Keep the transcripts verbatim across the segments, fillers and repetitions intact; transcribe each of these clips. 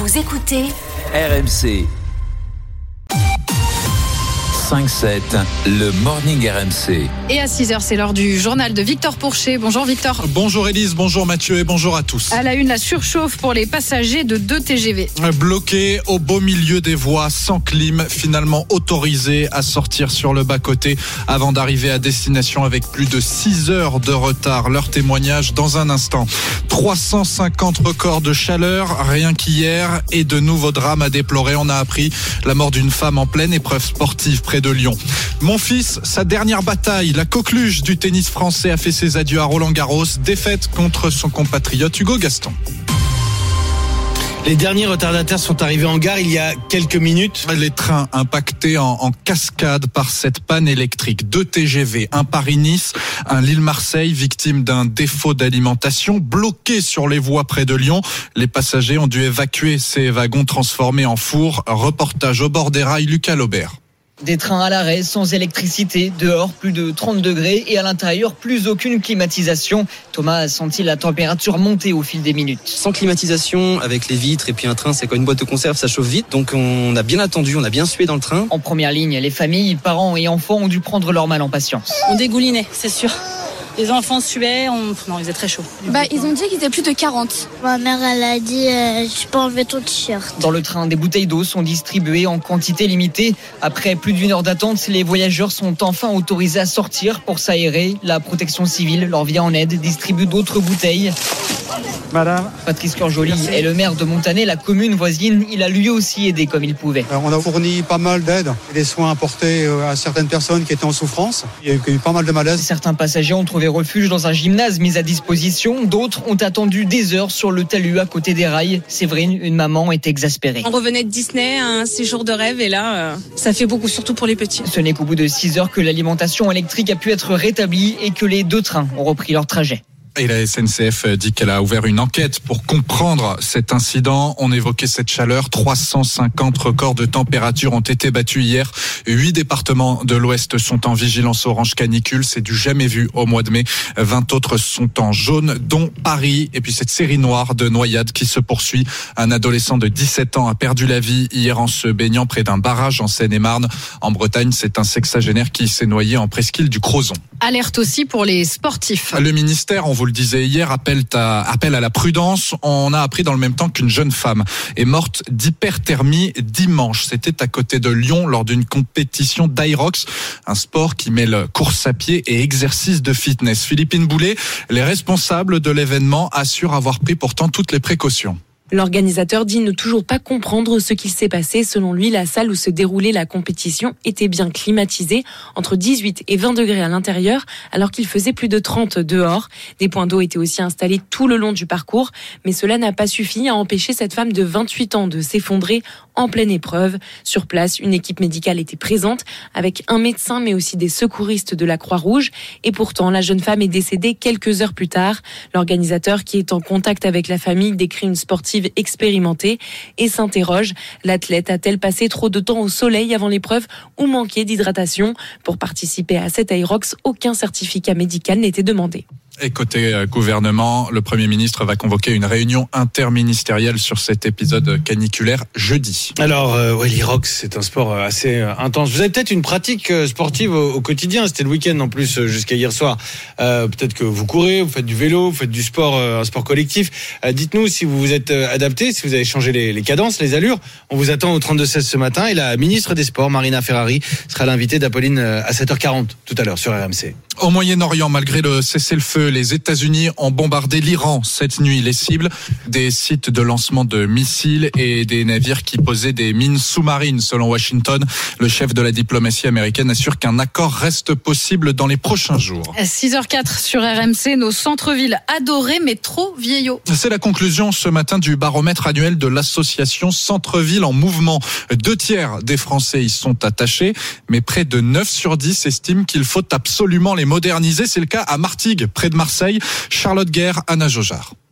Vous écoutez R M C cinq sept, le Morning R M C. Et à six heures, c'est l'heure du journal de Victor Pourchet. Bonjour Victor. Bonjour Élise, bonjour Mathieu et bonjour à tous. À la une, la surchauffe pour les passagers de deux T G V. Bloqués au beau milieu des voies, sans clim, finalement autorisés à sortir sur le bas-côté avant d'arriver à destination avec plus de six heures de retard. Leur témoignage dans un instant. trois cent cinquante records de chaleur, rien qu'hier, et de nouveaux drames à déplorer. On a appris la mort d'une femme en pleine épreuve sportive près de Lyon. Mon fils, sa dernière bataille, la coqueluche du tennis français a fait ses adieux à Roland-Garros, défaite contre son compatriote Hugo Gaston. Les derniers retardataires sont arrivés en gare il y a quelques minutes. Les trains impactés en, en cascade par cette panne électrique. Deux T G V, un Paris-Nice, un Lille-Marseille, victime d'un défaut d'alimentation, bloqués sur les voies près de Lyon. Les passagers ont dû évacuer ces wagons transformés en four. Reportage au bord des rails, Lucas Laubert. Des trains à l'arrêt, sans électricité, dehors plus de trente degrés et à l'intérieur plus aucune climatisation. Thomas a senti la température monter au fil des minutes. Sans climatisation, avec les vitres et puis un train, c'est comme une boîte de conserve, ça chauffe vite. Donc on a bien attendu, on a bien sué dans le train. En première ligne, les familles, parents et enfants ont dû prendre leur mal en patience. On dégoulinait, c'est sûr. Les enfants suaient, on... non, ils étaient très chauds. Bah, ils ont dit qu'ils étaient plus de quarante. Ma mère, elle a dit, euh, je peux enlever ton t-shirt. Dans le train, des bouteilles d'eau sont distribuées en quantité limitée. Après plus d'une heure d'attente, les voyageurs sont enfin autorisés à sortir pour s'aérer. La protection civile leur vient en aide, distribue d'autres bouteilles. Madame. Patrice Curjoli est le maire de Montanet, la commune voisine. Il a lui aussi aidé comme il pouvait. Alors, on a fourni pas mal d'aide, des soins apportés à certaines personnes qui étaient en souffrance. Il y a eu pas mal de malaise. Certains passagers ont trouvé refuge dans un gymnase mis à disposition. D'autres ont attendu des heures sur le talus à côté des rails. Séverine, une maman, est exaspérée. On revenait de Disney, un séjour de rêve, et là, euh, ça fait beaucoup, surtout pour les petits. Ce n'est qu'au bout de six heures que l'alimentation électrique a pu être rétablie et que les deux trains ont repris leur trajet. Et la S N C F dit qu'elle a ouvert une enquête pour comprendre cet incident. On évoquait cette chaleur. trois cent cinquante records de température ont été battus hier. Huit départements de l'Ouest sont en vigilance orange canicule. C'est du jamais vu au mois de mai. vingt autres sont en jaune, dont Paris. Et puis cette série noire de noyades qui se poursuit. Un adolescent de dix-sept ans a perdu la vie hier en se baignant près d'un barrage en Seine-et-Marne. En Bretagne, c'est un sexagénaire qui s'est noyé en presqu'île du Crozon. Alerte aussi pour les sportifs. Le ministère, on vous le disait hier, appelle à, appelle à la prudence. On a appris dans le même temps qu'une jeune femme est morte d'hyperthermie dimanche. C'était à côté de Lyon lors d'une compétition d'Aerox, un sport qui mêle course à pied et exercice de fitness. Philippine Boulet, les responsables de l'événement assurent avoir pris pourtant toutes les précautions. L'organisateur dit ne toujours pas comprendre ce qui s'est passé. Selon lui, la salle où se déroulait la compétition était bien climatisée, entre dix-huit et vingt degrés à l'intérieur, alors qu'il faisait plus de trente dehors. Des points d'eau étaient aussi installés tout le long du parcours, mais cela n'a pas suffi à empêcher cette femme de vingt-huit ans de s'effondrer en pleine épreuve. Sur place, une équipe médicale était présente, avec un médecin mais aussi des secouristes de la Croix-Rouge. Et pourtant, la jeune femme est décédée quelques heures plus tard. L'organisateur, qui est en contact avec la famille, décrit une sportive expérimentée et s'interroge. L'athlète a-t-elle passé trop de temps au soleil avant l'épreuve ou manqué d'hydratation? Pour participer à cet Aerox, aucun certificat médical n'était demandé. Et côté gouvernement, le Premier ministre va convoquer une réunion interministérielle sur cet épisode caniculaire jeudi. Alors, euh, ouais, l'Aerox, c'est un sport assez euh, intense. Vous avez peut-être une pratique euh, sportive au, au quotidien. C'était le week-end en plus euh, jusqu'à hier soir. Euh, peut-être que vous courez, vous faites du vélo, vous faites du sport, euh, un sport collectif. Euh, dites-nous si vous vous êtes euh, adapté, si vous avez changé les, les cadences, les allures. On vous attend au trente-deux seize ce matin. Et la ministre des Sports, Marina Ferrari, sera l'invitée d'Apolline euh, à sept heures quarante tout à l'heure sur R M C. Au Moyen-Orient, malgré le cessez-le-feu, les États-Unis ont bombardé l'Iran cette nuit. Les cibles, des sites de lancement de missiles et des navires qui posaient des mines sous-marines. Selon Washington, le chef de la diplomatie américaine assure qu'un accord reste possible dans les prochains jours. six heures quatre sur R M C, nos centres-villes adorés mais trop vieillots. C'est la conclusion ce matin du baromètre annuel de l'association Centre-Ville en Mouvement. Deux tiers des Français y sont attachés, mais près de neuf sur dix estiment qu'il faut absolument les moderniser. C'est le cas à Martigues, près de Marseille. Charlotte Guerre, Anna Jaugeard.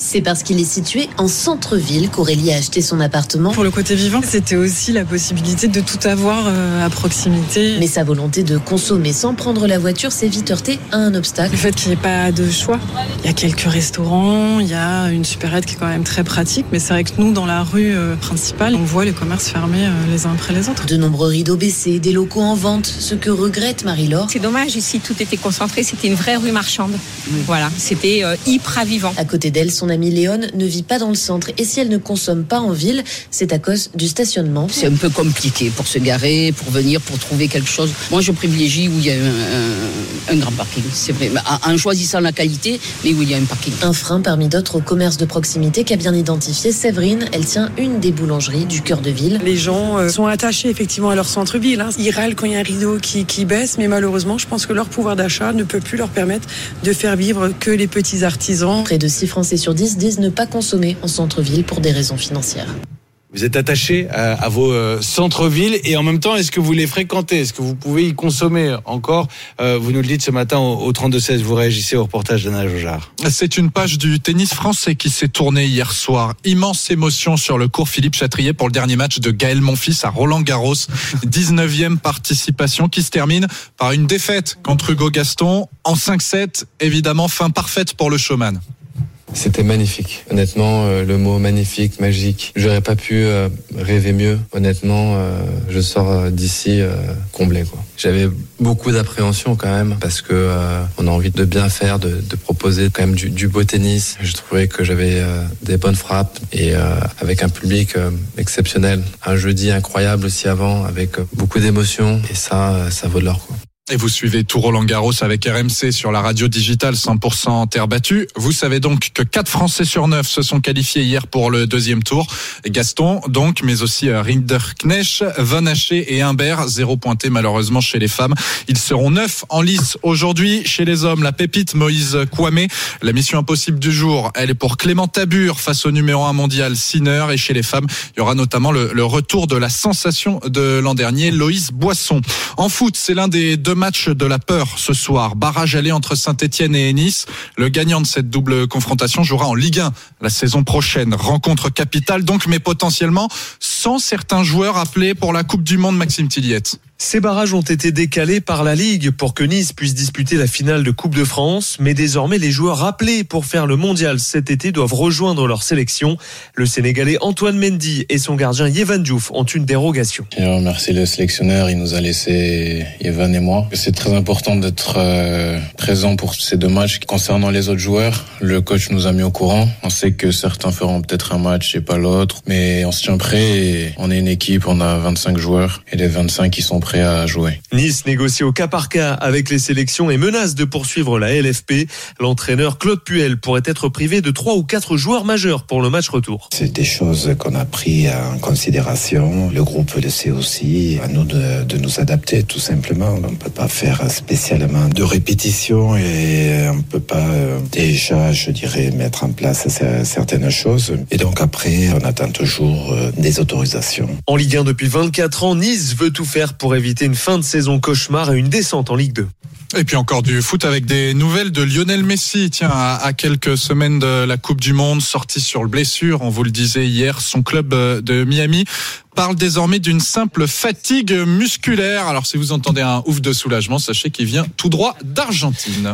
C'est parce qu'il est situé en centre-ville qu'Aurélie a acheté son appartement. Pour le côté vivant, c'était aussi la possibilité de tout avoir à proximité. Mais sa volonté de consommer sans prendre la voiture s'est vite heurtée à un obstacle. Le fait qu'il n'y ait pas de choix. Il y a quelques restaurants, il y a une supérette qui est quand même très pratique, mais c'est vrai que nous, dans la rue principale, on voit les commerces fermés les uns après les autres. De nombreux rideaux baissés, des locaux en vente, ce que regrette Marie-Laure. C'est dommage, ici tout était concentré, c'était une vraie rue marchande. Oui. Voilà, c'était euh, hyper vivant. À côté d'elle, son amie Léone ne vit pas dans le centre et si elle ne consomme pas en ville, c'est à cause du stationnement. C'est un peu compliqué pour se garer, pour venir, pour trouver quelque chose. Moi, je privilégie où il y a un, un, un grand parking, c'est vrai, en choisissant la qualité, mais où il y a un parking. Un frein parmi d'autres au commerce de proximité qu'a bien identifié Séverine. Elle tient une des boulangeries du cœur de ville. Les gens euh, sont attachés effectivement à leur centre-ville. Hein. Ils râlent quand il y a un rideau qui, qui baisse, mais malheureusement, je pense que leur pouvoir d'achat ne peut plus leur permettre de faire vivre que les petits artisans. Près de six Français sur dix disent ne pas consommer en centre-ville pour des raisons financières. Vous êtes attaché à, à vos euh, centres-villes et en même temps, est-ce que vous les fréquentez ? Est-ce que vous pouvez y consommer encore ? euh, Vous nous le dites ce matin au, au trente-deux seize, vous réagissez au reportage d'Anna Jojard. C'est une page du tennis français qui s'est tournée hier soir. Immense émotion sur le court Philippe Chatrier pour le dernier match de Gaël Monfils à Roland-Garros. dix-neuvième participation qui se termine par une défaite contre Hugo Gaston en cinq sept. Évidemment, fin parfaite pour le showman. C'était magnifique. Honnêtement, euh, le mot magnifique, magique. J'aurais pas pu euh, rêver mieux. Honnêtement, euh, je sors euh, d'ici euh, comblé, quoi. J'avais beaucoup d'appréhension quand même parce que euh, on a envie de bien faire, de, de proposer quand même du, du beau tennis. Je trouvais que j'avais euh, des bonnes frappes et euh, avec un public euh, exceptionnel. Un jeudi incroyable aussi avant, avec euh, beaucoup d'émotions et ça, euh, ça vaut de l'or, quoi. Et vous suivez tout Roland-Garros avec R M C sur la radio digitale cent pour cent terre battue. Vous savez donc que quatre Français sur neuf se sont qualifiés hier pour le deuxième tour. Gaston donc, mais aussi Rinderknecht, Van Haché et Humbert. Zéro pointé malheureusement chez les femmes. Ils seront neuf en lice aujourd'hui. Chez les hommes, la pépite Moïse Kouamé. La mission impossible du jour, elle est pour Clément Tabur face au numéro un mondial Sinner. Et chez les femmes, il y aura notamment le, le retour de la sensation de l'an dernier, Loïs Boisson. En foot, c'est l'un des deux match de la peur ce soir. Barrage aller entre Saint-Etienne et Nice. Le gagnant de cette double confrontation jouera en Ligue un la saison prochaine. Rencontre capitale donc, mais potentiellement sans certains joueurs appelés pour la Coupe du Monde, Maxime Tilliette. Ces barrages ont été décalés par la Ligue pour que Nice puisse disputer la finale de Coupe de France. Mais désormais, les joueurs appelés pour faire le mondial cet été doivent rejoindre leur sélection. Le Sénégalais Antoine Mendy et son gardien Yvan Diouf ont une dérogation. Je remercie le sélectionneur, il nous a laissé Yvan et moi. C'est très important d'être euh, présent pour ces deux matchs. Concernant les autres joueurs, le coach nous a mis au courant. On sait que certains feront peut-être un match et pas l'autre. Mais on se tient prêt et on est une équipe, on a vingt-cinq joueurs et les vingt-cinq qui sont prêts à jouer. Nice négocie au cas par cas avec les sélections et menace de poursuivre la L F P. L'entraîneur Claude Puel pourrait être privé de trois ou quatre joueurs majeurs pour le match retour. C'est des choses qu'on a pris en considération. Le groupe le sait aussi. À nous de, de nous adapter tout simplement. On ne peut pas faire spécialement de répétition et on ne peut pas déjà, je dirais, mettre en place certaines choses. Et donc après, on attend toujours des autorisations. En Ligue un depuis vingt-quatre ans, Nice veut tout faire pour éviter une fin de saison cauchemar et une descente en Ligue deux. Et puis encore du foot avec des nouvelles de Lionel Messi. Tiens, à, à quelques semaines de la Coupe du Monde, sorti sur le blessure, on vous le disait hier, son club de Miami parle désormais d'une simple fatigue musculaire. Alors si vous entendez un ouf de soulagement, sachez qu'il vient tout droit d'Argentine.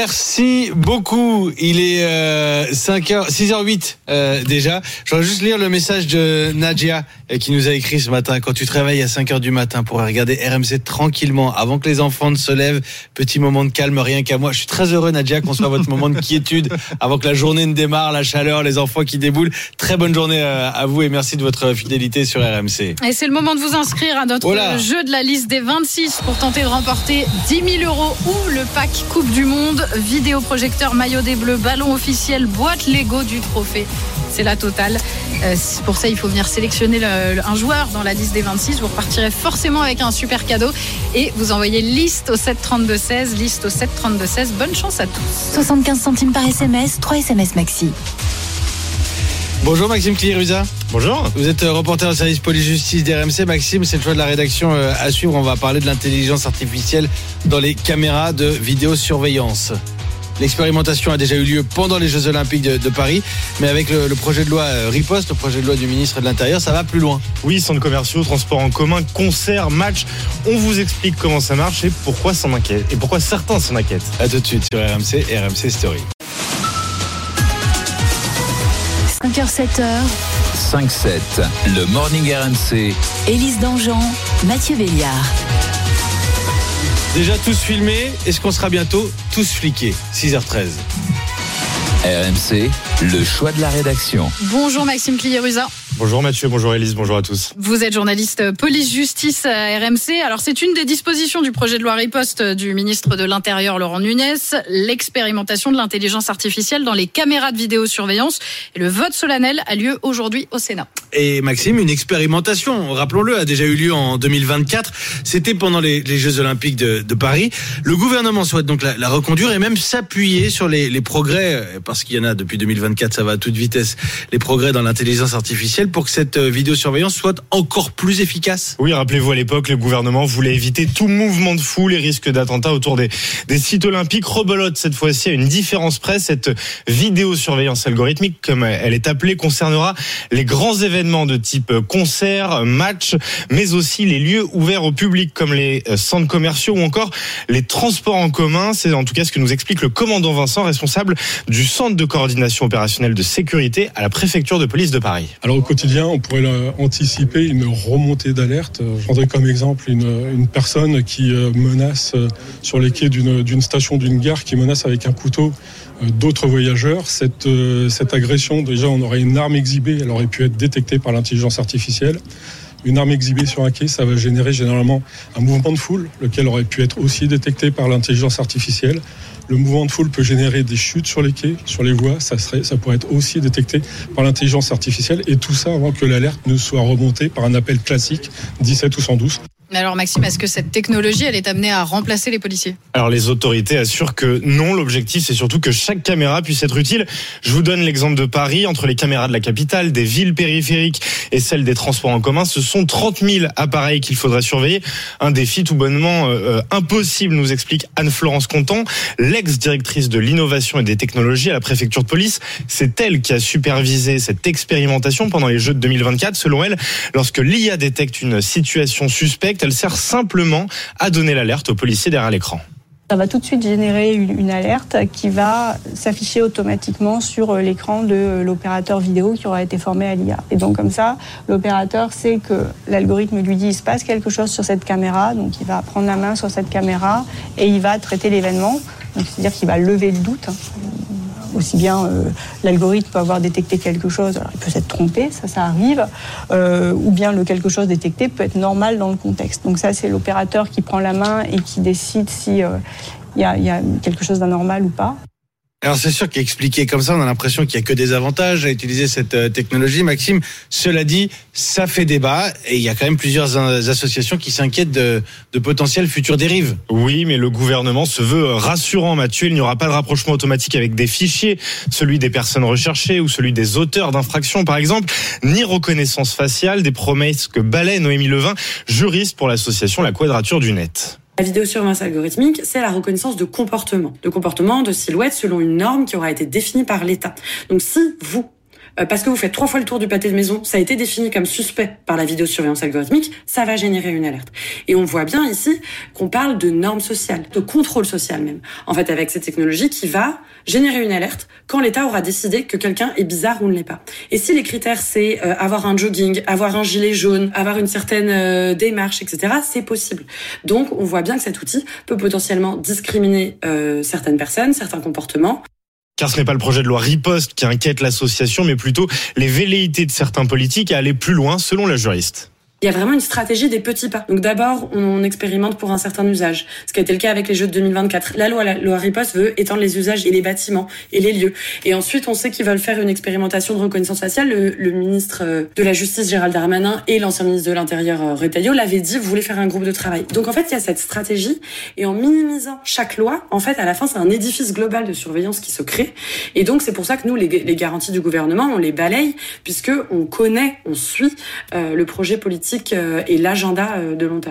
Merci beaucoup. Il est euh, cinq heures, six heures huit euh, déjà. Je voudrais juste lire le message de Nadia euh, qui nous a écrit ce matin. Quand tu te réveilles à cinq heures du matin pour regarder R M C tranquillement avant que les enfants ne se lèvent, petit moment de calme, rien qu'à moi. Je suis très heureux, Nadia, qu'on soit votre moment de quiétude avant que la journée ne démarre, la chaleur, les enfants qui déboulent. Très bonne journée à vous et merci de votre fidélité sur R M C. Et c'est le moment de vous inscrire à notre voilà. jeu de la liste des vingt-six pour tenter de remporter dix mille euros ou le pack Coupe du Monde, vidéoprojecteur, maillot des Bleus, ballon officiel, boîte Lego du trophée. C'est la totale. Euh, pour ça, il faut venir sélectionner le, le, un joueur dans la liste des vingt-six. Vous repartirez forcément avec un super cadeau et vous envoyez liste au sept trente-deux seize, liste au sept trente-deux seize. Bonne chance à tous. soixante-quinze centimes par S M S, trois S M S maxi. Bonjour Maxime Cliruza. Bonjour. Vous êtes reporter au service police-justice d'R M C. Maxime, c'est le choix de la rédaction à suivre. On va parler de l'intelligence artificielle dans les caméras de vidéosurveillance. L'expérimentation a déjà eu lieu pendant les Jeux Olympiques de, de Paris, mais avec le, le projet de loi Riposte, le projet de loi du ministre de l'Intérieur, ça va plus loin. Oui, centres commerciaux, transports en commun, concerts, matchs. On vous explique comment ça marche et pourquoi s'en inquiète et pourquoi certains s'en inquiètent. À tout de suite sur R M C et R M C Story. cinq heures sept heures. cinq sept, le Morning R M C. Élise Dangean, Mathieu Béliard. Déjà tous filmés, est-ce qu'on sera bientôt tous fliqués? six heures treize. R M C, le choix de la rédaction. Bonjour Maxime Clié-Ruza. Bonjour Mathieu, bonjour Élise, bonjour à tous. Vous êtes journaliste police-justice à R M C. Alors c'est une des dispositions du projet de loi Riposte du ministre de l'Intérieur Laurent Nunez, l'expérimentation de l'intelligence artificielle dans les caméras de vidéosurveillance. Et le vote solennel a lieu aujourd'hui au Sénat. Et Maxime, une expérimentation, rappelons-le, a déjà eu lieu en deux mille vingt-quatre. C'était pendant les, les Jeux Olympiques de, de Paris. Le gouvernement souhaite donc la, la reconduire et même s'appuyer sur les, les progrès, parce qu'il y en a depuis deux mille vingt-quatre, ça va à toute vitesse, les progrès dans l'intelligence artificielle pour que cette vidéosurveillance soit encore plus efficace. Oui, rappelez-vous, à l'époque, le gouvernement voulait éviter tout mouvement de foule et risque d'attentat autour des, des sites olympiques. Rebelote, cette fois-ci, à une différence près. Cette vidéosurveillance algorithmique, comme elle est appelée, concernera les grands événements de type concerts, matchs, mais aussi les lieux ouverts au public, comme les centres commerciaux ou encore les transports en commun. C'est en tout cas ce que nous explique le commandant Vincent, responsable du centre de coordination opérationnelle de sécurité à la préfecture de police de Paris. Alors au quotidien, on pourrait anticiper une remontée d'alerte. Je prendrai comme exemple une, une personne qui menace sur les quais d'une, d'une station, d'une gare, qui menace avec un couteau d'autres voyageurs. Cette, cette agression, déjà, on aurait une arme exhibée, elle aurait pu être détectée par l'intelligence artificielle. Une arme exhibée sur un quai, ça va générer généralement un mouvement de foule, lequel aurait pu être aussi détecté par l'intelligence artificielle. Le mouvement de foule peut générer des chutes sur les quais, sur les voies. Ça serait, ça pourrait être aussi détecté par l'intelligence artificielle. Et tout ça avant que l'alerte ne soit remontée par un appel classique dix-sept ou cent douze. Mais alors Maxime, est-ce que cette technologie, elle est amenée à remplacer les policiers? Alors les autorités assurent que non, l'objectif c'est surtout que chaque caméra puisse être utile. Je vous donne l'exemple de Paris, entre les caméras de la capitale, des villes périphériques et celles des transports en commun, ce sont trente mille appareils qu'il faudrait surveiller. Un défi tout bonnement euh, impossible, nous explique Anne-Florence Contant, l'ex-directrice de l'innovation et des technologies à la préfecture de police. C'est elle qui a supervisé cette expérimentation pendant les Jeux de deux mille vingt-quatre. Selon elle, lorsque l'I A détecte une situation suspecte, elle sert simplement à donner l'alerte aux policiers derrière l'écran. Ça va tout de suite générer une, une alerte qui va s'afficher automatiquement sur l'écran de l'opérateur vidéo qui aura été formé à l'I A. Et donc comme ça, l'opérateur sait que l'algorithme lui dit il se passe quelque chose sur cette caméra, donc il va prendre la main sur cette caméra et il va traiter l'événement. Donc c'est-à-dire qu'il va lever le doute. Aussi bien euh, l'algorithme peut avoir détecté quelque chose, alors il peut s'être trompé, ça, ça arrive, euh, ou bien le quelque chose détecté peut être normal dans le contexte. Donc ça, c'est l'opérateur qui prend la main et qui décide si il euh, y, y a quelque chose d'anormal ou pas. Alors c'est sûr qu'expliqué comme ça, on a l'impression qu'il n'y a que des avantages à utiliser cette euh, technologie. Maxime, cela dit, ça fait débat et il y a quand même plusieurs associations qui s'inquiètent de, de potentielles futures dérives. Oui, mais le gouvernement se veut rassurant, Mathieu. Il n'y aura pas de rapprochement automatique avec des fichiers, celui des personnes recherchées ou celui des auteurs d'infractions, par exemple, ni reconnaissance faciale, des promesses que balaie Noémie Levin, juriste pour l'association La Quadrature du Net. La vidéosurveillance algorithmique, c'est la reconnaissance de comportement, de comportement, de silhouette selon une norme qui aura été définie par l'État. Donc si vous, euh, parce que vous faites trois fois le tour du pâté de maison, ça a été défini comme suspect par la vidéosurveillance algorithmique, ça va générer une alerte. Et on voit bien ici qu'on parle de normes sociales, de contrôle social même. En fait, avec cette technologie qui va générer une alerte quand l'État aura décidé que quelqu'un est bizarre ou ne l'est pas. Et si les critères, c'est euh, avoir un jogging, avoir un gilet jaune, avoir une certaine euh, démarche, et cetera, c'est possible. Donc, on voit bien que cet outil peut potentiellement discriminer euh, certaines personnes, certains comportements. Car ce n'est pas le projet de loi Riposte qui inquiète l'association, mais plutôt les velléités de certains politiques à aller plus loin, selon la juriste. Il y a vraiment une stratégie des petits pas. Donc d'abord, on expérimente pour un certain usage, ce qui a été le cas avec les Jeux de deux mille vingt-quatre. La loi, la loi Riposte veut étendre les usages et les bâtiments et les lieux. Et ensuite, on sait qu'ils veulent faire une expérimentation de reconnaissance faciale. Le, le ministre de la Justice, Gérald Darmanin, et l'ancien ministre de l'Intérieur, Retailleau, l'avaient dit, voulaient faire un groupe de travail. Donc en fait, il y a cette stratégie. Et en minimisant chaque loi, en fait, à la fin, c'est un édifice global de surveillance qui se crée. Et donc, c'est pour ça que nous, les, les garanties du gouvernement, on les balaye, puisque on connaît, on suit euh, le projet politique et l'agenda de long terme.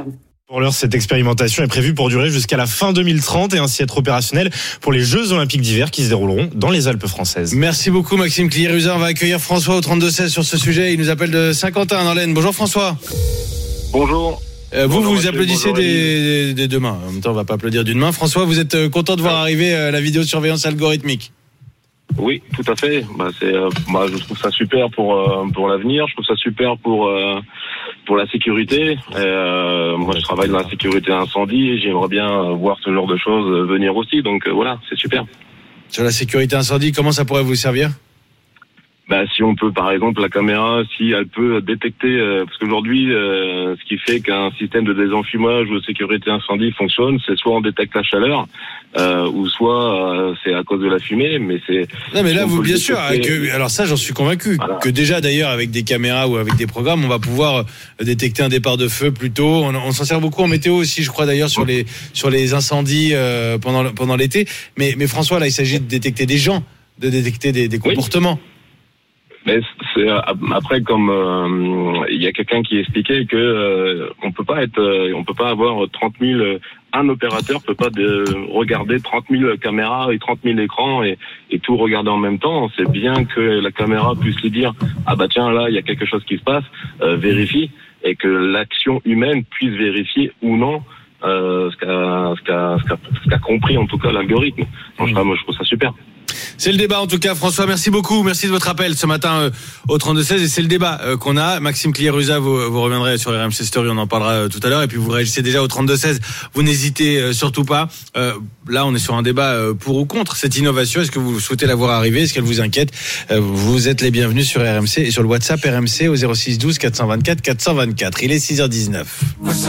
Pour l'heure, cette expérimentation est prévue pour durer jusqu'à la fin deux mille trente et ainsi être opérationnelle pour les Jeux Olympiques d'hiver qui se dérouleront dans les Alpes françaises. Merci beaucoup Maxime Cliérusa. On va accueillir François au trente-deux seize sur ce sujet. Il nous appelle de Saint-Quentin dans l'Aisne. Bonjour François. Bonjour. Euh, vous, bonjour, vous applaudissez bonjour, des, des, des deux mains. En même temps, on va pas applaudir d'une main. François, vous êtes content de voir arriver la vidéosurveillance algorithmique? Oui, tout à fait. Bah, c'est, euh, bah, je trouve ça super pour euh, pour l'avenir. Je trouve ça super pour euh, pour la sécurité. Et, euh, moi, je travaille dans la sécurité incendie et j'aimerais bien voir ce genre de choses venir aussi. Donc euh, voilà, c'est super. Sur la sécurité incendie, comment ça pourrait vous servir? Bah, si on peut, par exemple, la caméra, si elle peut détecter, euh, parce qu'aujourd'hui, euh, ce qui fait qu'un système de désenfumage ou de sécurité incendie fonctionne, c'est soit on détecte la chaleur, euh, ou soit euh, c'est à cause de la fumée, mais c'est... Non, mais là, si vous, bien détecter... sûr, que, alors ça, j'en suis convaincu, voilà. Que déjà, d'ailleurs, avec des caméras ou avec des programmes, on va pouvoir détecter un départ de feu plus tôt. On, on s'en sert beaucoup en météo aussi, je crois, d'ailleurs, sur les, sur les incendies euh, pendant, pendant l'été. Mais, mais François, là, il s'agit de détecter des gens, de détecter des, des comportements. Oui. Mais c'est après, comme euh, il y a quelqu'un qui expliquait que euh, on peut pas être, euh, on peut pas avoir trente mille, euh, un opérateur peut pas de, regarder trente mille caméras et trente mille écrans et, et tout regarder en même temps. C'est bien que la caméra puisse lui dire ah bah tiens là il y a quelque chose qui se passe, euh, vérifie, et que l'action humaine puisse vérifier ou non euh, ce qu'a ce qu'a ce qu'a ce qu'a compris en tout cas l'algorithme. Franchement, moi je trouve ça super. C'est le débat en tout cas, François, merci beaucoup, merci de votre appel ce matin euh, au trente-deux seize, et c'est le débat euh, qu'on a. Maxime Cliérusa, vous, vous reviendrez sur R M C Story, on en parlera euh, tout à l'heure, et puis vous réagissez déjà au trente-deux seize, vous n'hésitez euh, surtout pas. Euh, là on est sur un débat euh, pour ou contre cette innovation, est-ce que vous souhaitez la voir arriver, est-ce qu'elle vous inquiète? euh, Vous êtes les bienvenus sur R M C et sur le WhatsApp R M C au zéro six douze quatre cent vingt-quatre quatre cent vingt-quatre. Il est six heures dix-neuf.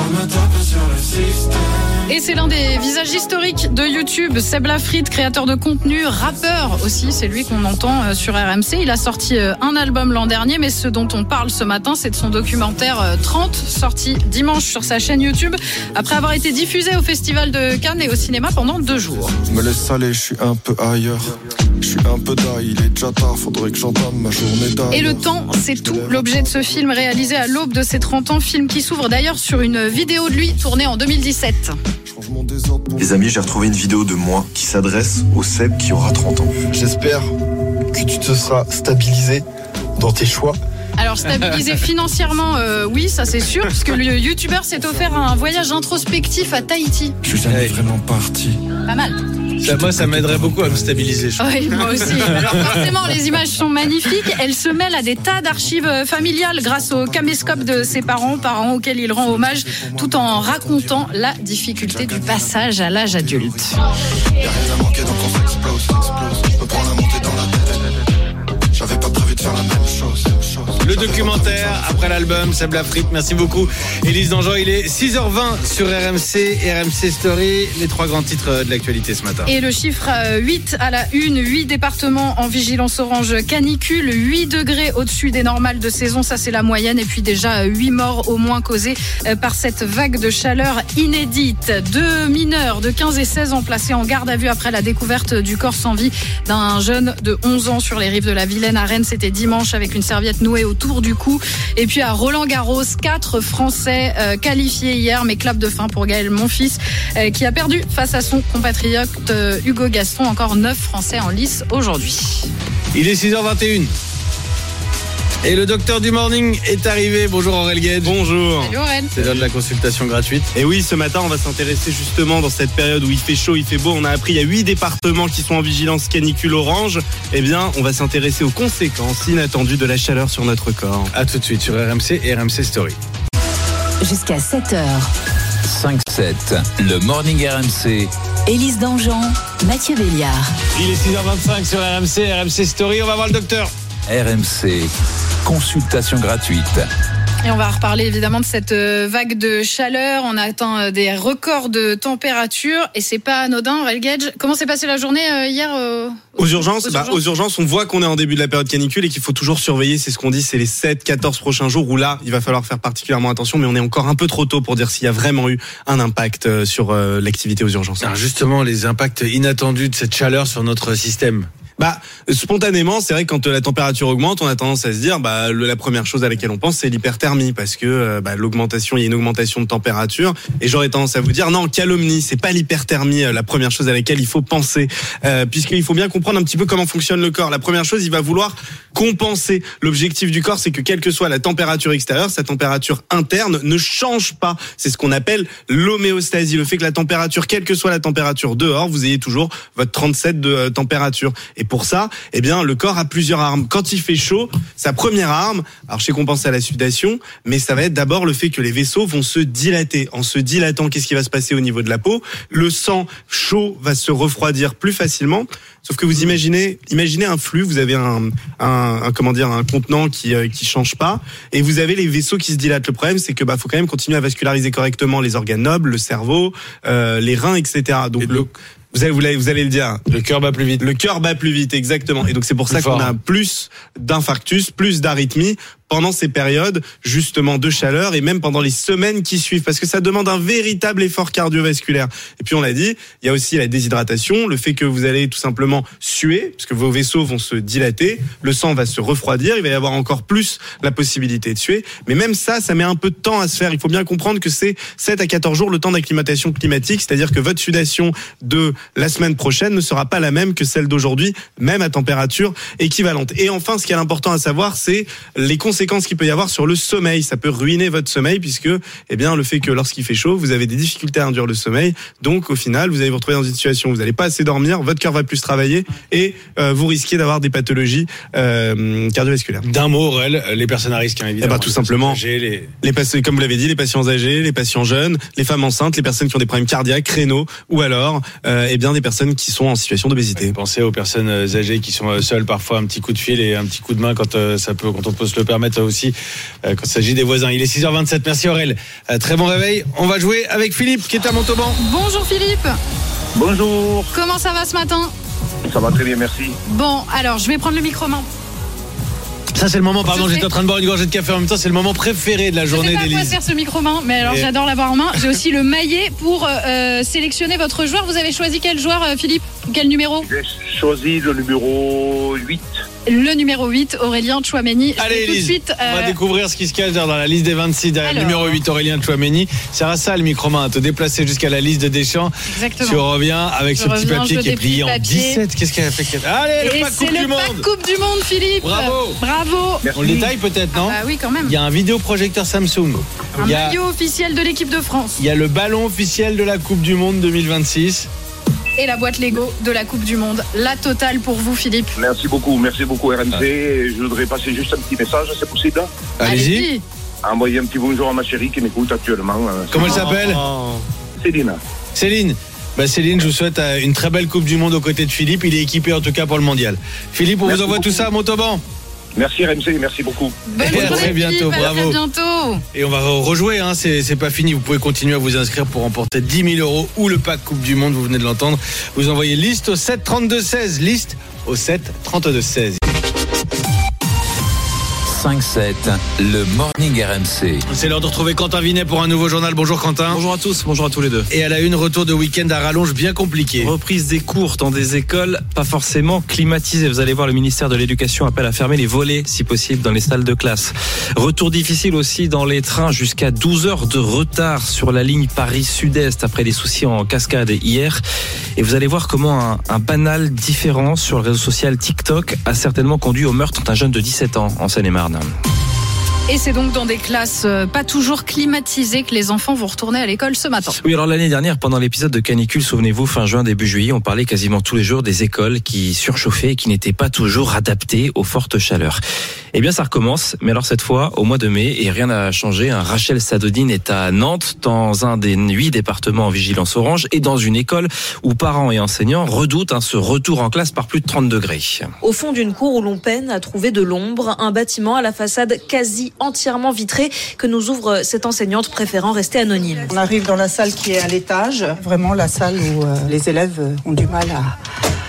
Et c'est l'un des visages historiques de YouTube, Seb Lafrite, créateur de contenu, rappeur aussi, c'est lui qu'on entend sur R M C. Il a sorti un album l'an dernier, mais ce dont on parle ce matin, c'est de son documentaire trente, sorti dimanche sur sa chaîne YouTube, après avoir été diffusé au Festival de Cannes et au cinéma pendant deux jours. Je me laisse aller, je suis un peu ailleurs. Je suis un peu d'ail, il est déjà tard, faudrait que j'entame ma journée d'ail. Et le temps, c'est tout l'objet de ce film réalisé à l'aube de ses trente ans, film qui s'ouvre d'ailleurs sur une vidéo de lui tournée en deux mille dix-sept. Les amis, j'ai retrouvé une vidéo de moi qui s'adresse au Seb qui aura trente ans. J'espère que tu te seras stabilisé dans tes choix. Alors stabilisé financièrement, euh, oui, ça c'est sûr, parce que le youtubeur s'est offert un voyage introspectif à Tahiti. Je suis jamais vraiment parti. Pas mal. Ça, moi, ça m'aiderait beaucoup à me stabiliser. Je oui, moi aussi. Alors forcément, les images sont magnifiques. Elles se mêlent à des tas d'archives familiales grâce au caméscope de ses parents, parents auxquels il rend hommage, tout en racontant la difficulté du passage à l'âge adulte. Y'a rien à manquer, donc on s'explose, explose. Me prends la montée dans la tête. J'avais pas prévu de faire la même chose. Le documentaire après l'album, Seb Lafrite, merci beaucoup. Élise Dangean, il est six heures vingt sur R M C, R M C Story, les trois grands titres de l'actualité ce matin. Et le chiffre huit à la une, huit départements en vigilance orange canicule, huit degrés au-dessus des normales de saison, ça c'est la moyenne, et puis déjà huit morts au moins causés par cette vague de chaleur inédite. Deux mineurs de quinze et seize ans placés en garde à vue après la découverte du corps sans vie d'un jeune de onze ans sur les rives de la Vilaine à Rennes, c'était dimanche, avec une serviette nouée autour du cou. Et puis à Roland-Garros, quatre Français euh, qualifiés hier, mais clap de fin pour Gaël Monfils euh, qui a perdu face à son compatriote euh, Hugo Gaston. Encore neuf Français en lice aujourd'hui. Il est six heures vingt et une. Et le docteur du morning est arrivé. Bonjour Aurel Guedj. Bonjour. Salut Aurel. C'est l'heure de la consultation gratuite. Et oui, ce matin, on va s'intéresser justement dans cette période où il fait chaud, il fait beau. On a appris il y a huit départements qui sont en vigilance canicule orange. Eh bien, on va s'intéresser aux conséquences inattendues de la chaleur sur notre corps. A tout de suite sur R M C et R M C Story. Jusqu'à sept heures. cinq sept, le morning R M C. Élise Dangean, Mathieu Béliard. Il est six heures vingt-cinq sur R M C, R M C Story. On va voir le docteur. R M C, consultation gratuite. Et on va reparler évidemment de cette vague de chaleur. On a atteint des records de température et c'est pas anodin. Aurel Guedj, comment s'est passée la journée hier euh, aux, aux urgences aux, bah, urgences aux urgences, on voit qu'on est en début de la période canicule et qu'il faut toujours surveiller. C'est ce qu'on dit, c'est les sept quatorze prochains jours où là, il va falloir faire particulièrement attention. Mais on est encore un peu trop tôt pour dire s'il y a vraiment eu un impact sur euh, l'activité aux urgences. Alors justement, les impacts inattendus de cette chaleur sur notre système. Bah, spontanément, c'est vrai que quand la température augmente, on a tendance à se dire, bah, le, la première chose à laquelle on pense, c'est l'hyperthermie, parce que bah, l'augmentation, il y a une augmentation de température. Et j'aurais tendance à vous dire, non, calomnie, c'est pas l'hyperthermie la première chose à laquelle il faut penser, euh, puisqu'il faut bien comprendre un petit peu comment fonctionne le corps. La première chose, il va vouloir compenser. L'objectif du corps, c'est que quelle que soit la température extérieure, sa température interne ne change pas. C'est ce qu'on appelle l'homéostasie, le fait que la température, quelle que soit la température dehors, vous ayez toujours votre trente-sept de euh, température. Et pour ça, eh bien, le corps a plusieurs armes. Quand il fait chaud, sa première arme, alors je sais qu'on pense à la sudation, mais ça va être d'abord le fait que les vaisseaux vont se dilater. En se dilatant, qu'est-ce qui va se passer au niveau de la peau? Le sang chaud va se refroidir plus facilement. Sauf que vous imaginez, imaginez un flux, vous avez un, un, un comment dire, un contenant qui euh, qui change pas, et vous avez les vaisseaux qui se dilatent. Le problème, c'est que bah faut quand même continuer à vasculariser correctement les organes nobles, le cerveau, euh, les reins, et cetera. Donc le Vous allez, vous, allez, vous allez le dire. Le cœur bat plus vite. Le cœur bat plus vite, exactement. Et donc c'est pour plus ça fort. qu'on a plus d'infarctus, plus d'arythmie pendant ces périodes justement de chaleur et même pendant les semaines qui suivent, parce que ça demande un véritable effort cardiovasculaire. Et puis on l'a dit, il y a aussi la déshydratation, le fait que vous allez tout simplement suer, parce que vos vaisseaux vont se dilater, le sang va se refroidir, il va y avoir encore plus la possibilité de suer. Mais même ça, ça met un peu de temps à se faire. Il faut bien comprendre que c'est sept à quatorze jours le temps d'acclimatation climatique, c'est-à-dire que votre sudation de la semaine prochaine ne sera pas la même que celle d'aujourd'hui, même à température équivalente. Et enfin, ce qui est important à savoir, c'est les conséquences qu'il peut y avoir sur le sommeil. Ça peut ruiner votre sommeil, puisque eh bien, le fait que lorsqu'il fait chaud, vous avez des difficultés à induire le sommeil. Donc au final, vous allez vous retrouver dans une situation où vous n'allez pas assez dormir, votre cœur va plus travailler et euh, vous risquez d'avoir des pathologies euh, cardiovasculaires. D'un mot, Aurel, les personnes à risque, hein, évidemment. Eh ben, tout simplement, âgées, les... les patients, comme vous l'avez dit, les patients âgés, les patients jeunes, les femmes enceintes, les personnes qui ont des problèmes cardiaques, rénaux, ou alors euh, eh bien, des personnes qui sont en situation d'obésité. Pensez aux personnes âgées qui sont seules, parfois un petit coup de fil et un petit coup de main quand euh, ça peut, quand on peut se le permettre aussi, euh, quand il s'agit des voisins. Il est six heures vingt-sept. Merci Aurel. Euh, très bon réveil. On va jouer avec Philippe qui est à Montauban. Bonjour Philippe. Bonjour. Comment ça va ce matin? Ça va très bien, merci. Bon, alors je vais prendre le micro-main. Ça c'est le moment, pardon, j'étais en train de boire une gorgée de café en même temps, c'est le moment préféré de la journée d'Élise. Je sais pas à quoi sert ce micro-main, mais alors Et... j'adore l'avoir en main. J'ai aussi le maillet pour euh, sélectionner votre joueur. Vous avez choisi quel joueur, euh, Philippe? Quel numéro? J'ai choisi le numéro huit. Le numéro huit, Aurélien Tchouameni. Allez tout de Élise, suite, euh... on va découvrir ce qui se cache dans la liste des vingt-six derrière le numéro huit, Aurélien Tchouameni. Ça sera ça le micro-main, à te déplacer jusqu'à la liste de Deschamps. Exactement. Tu reviens avec je ce petit reviens, papier qui est plié en dix-sept. Qu'est-ce qu'elle a fait? Allez, le Et pack Coupe c'est du le Monde. pack Coupe du Monde, Philippe. Bravo. Bravo. Merci. On le détaille peut-être, non? Ah bah oui, quand même. Il y a un vidéoprojecteur Samsung. Un Il y a... maillot officiel de l'équipe de France. Il y a le ballon officiel de la Coupe du Monde deux mille vingt-six. Et la boîte Lego de la Coupe du Monde. La totale pour vous, Philippe. Merci beaucoup, merci beaucoup R M C. Je voudrais passer juste un petit message, c'est possible? Allez-y. Allez-y. Envoyer un petit bonjour à ma chérie qui m'écoute actuellement. Comment elle s'appelle? Céline. Céline. Bah Céline, je vous souhaite une très belle Coupe du Monde aux côtés de Philippe. Il est équipé en tout cas pour le mondial. Philippe, on merci vous envoie beaucoup. tout ça à Montauban. Merci R M C, merci beaucoup. Bonne Et à journée, très bientôt, Philippe, à bravo. très bientôt. Et on va rejouer, hein, c'est, c'est pas fini. Vous pouvez continuer à vous inscrire pour remporter dix mille euros ou le pack Coupe du Monde. Vous venez de l'entendre. Vous envoyez liste au sept trente-deux seize. Liste au sept trente-deux seize. cinq sept, le Morning R M C. C'est l'heure de retrouver Quentin Vinet pour un nouveau journal. Bonjour Quentin. Bonjour à tous, bonjour à tous les deux. Et à la une, retour de week-end à rallonge bien compliqué. Reprise des cours dans des écoles pas forcément climatisées. Vous allez voir, le ministère de l'Éducation appelle à fermer les volets, si possible, dans les salles de classe. Retour difficile aussi dans les trains, jusqu'à douze heures de retard sur la ligne Paris-Sud-Est après des soucis en cascade hier. Et vous allez voir comment un, un banal différent sur le réseau social TikTok a certainement conduit au meurtre d'un jeune de dix-sept ans en Seine-et-Marne. Et c'est donc dans des classes pas toujours climatisées que les enfants vont retourner à l'école ce matin. Oui, alors l'année dernière, pendant l'épisode de canicule, souvenez-vous, fin juin, début juillet, on parlait quasiment tous les jours des écoles qui surchauffaient et qui n'étaient pas toujours adaptées aux fortes chaleurs. Eh bien, ça recommence, mais alors cette fois, au mois de mai, et rien n'a changé. Hein. Rachel Sadodine est à Nantes, dans un des huit départements en vigilance orange, et dans une école où parents et enseignants redoutent hein, ce retour en classe par plus de trente degrés. Au fond d'une cour où l'on peine à trouver de l'ombre, un bâtiment à la façade quasi entièrement vitrée que nous ouvre cette enseignante préférant rester anonyme. On arrive dans la salle qui est à l'étage, vraiment la salle où euh, les élèves ont du mal à...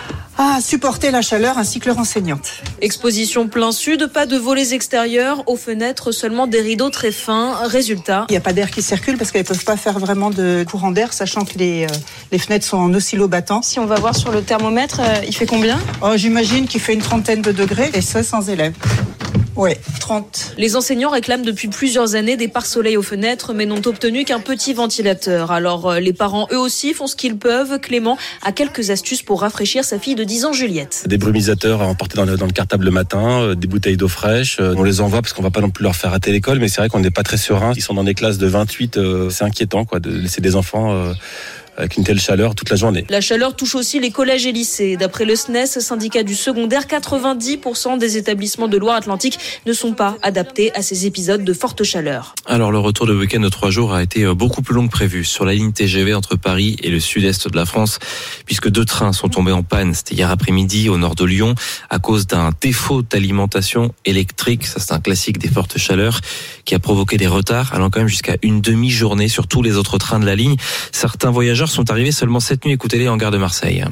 à supporter la chaleur ainsi que leur enseignante. Exposition plein sud, pas de volets extérieurs, aux fenêtres seulement des rideaux très fins. Résultat, il n'y a pas d'air qui circule parce qu'elles ne peuvent pas faire vraiment de courant d'air, sachant que les, euh, les fenêtres sont en oscillobattant. Si on va voir sur le thermomètre, euh, il fait combien ? Oh, j'imagine qu'il fait une trentaine de degrés et ça sans élèves. Ouais, trente. Les enseignants réclament depuis plusieurs années des pare-soleil aux fenêtres, mais n'ont obtenu qu'un petit ventilateur. Alors, les parents, eux aussi, font ce qu'ils peuvent. Clément a quelques astuces pour rafraîchir sa fille de dix ans, Juliette. Des brumisateurs à emporter dans le, dans le cartable le matin, euh, des bouteilles d'eau fraîche. Euh, on les envoie parce qu'on va pas non plus leur faire rater l'école, mais c'est vrai qu'on n'est pas très serein. Ils sont dans des classes de vingt-huit, euh, c'est inquiétant, quoi, de laisser des enfants euh, avec une telle chaleur toute la journée. La chaleur touche aussi les collèges et lycées. D'après le S N E S, syndicat du secondaire, quatre-vingt-dix pour cent des établissements de Loire-Atlantique ne sont pas adaptés à ces épisodes de forte chaleur. Alors le retour de week-end de trois jours a été beaucoup plus long que prévu sur la ligne T G V entre Paris et le sud-est de la France, puisque deux trains sont tombés en panne. C'était hier après-midi au nord de Lyon à cause d'un défaut d'alimentation électrique. Ça, c'est un classique des fortes chaleurs qui a provoqué des retards allant quand même jusqu'à une demi-journée sur tous les autres trains de la ligne. Certains voyageurs sont arrivés seulement cette nuit. Écoutez-les en gare de Marseille.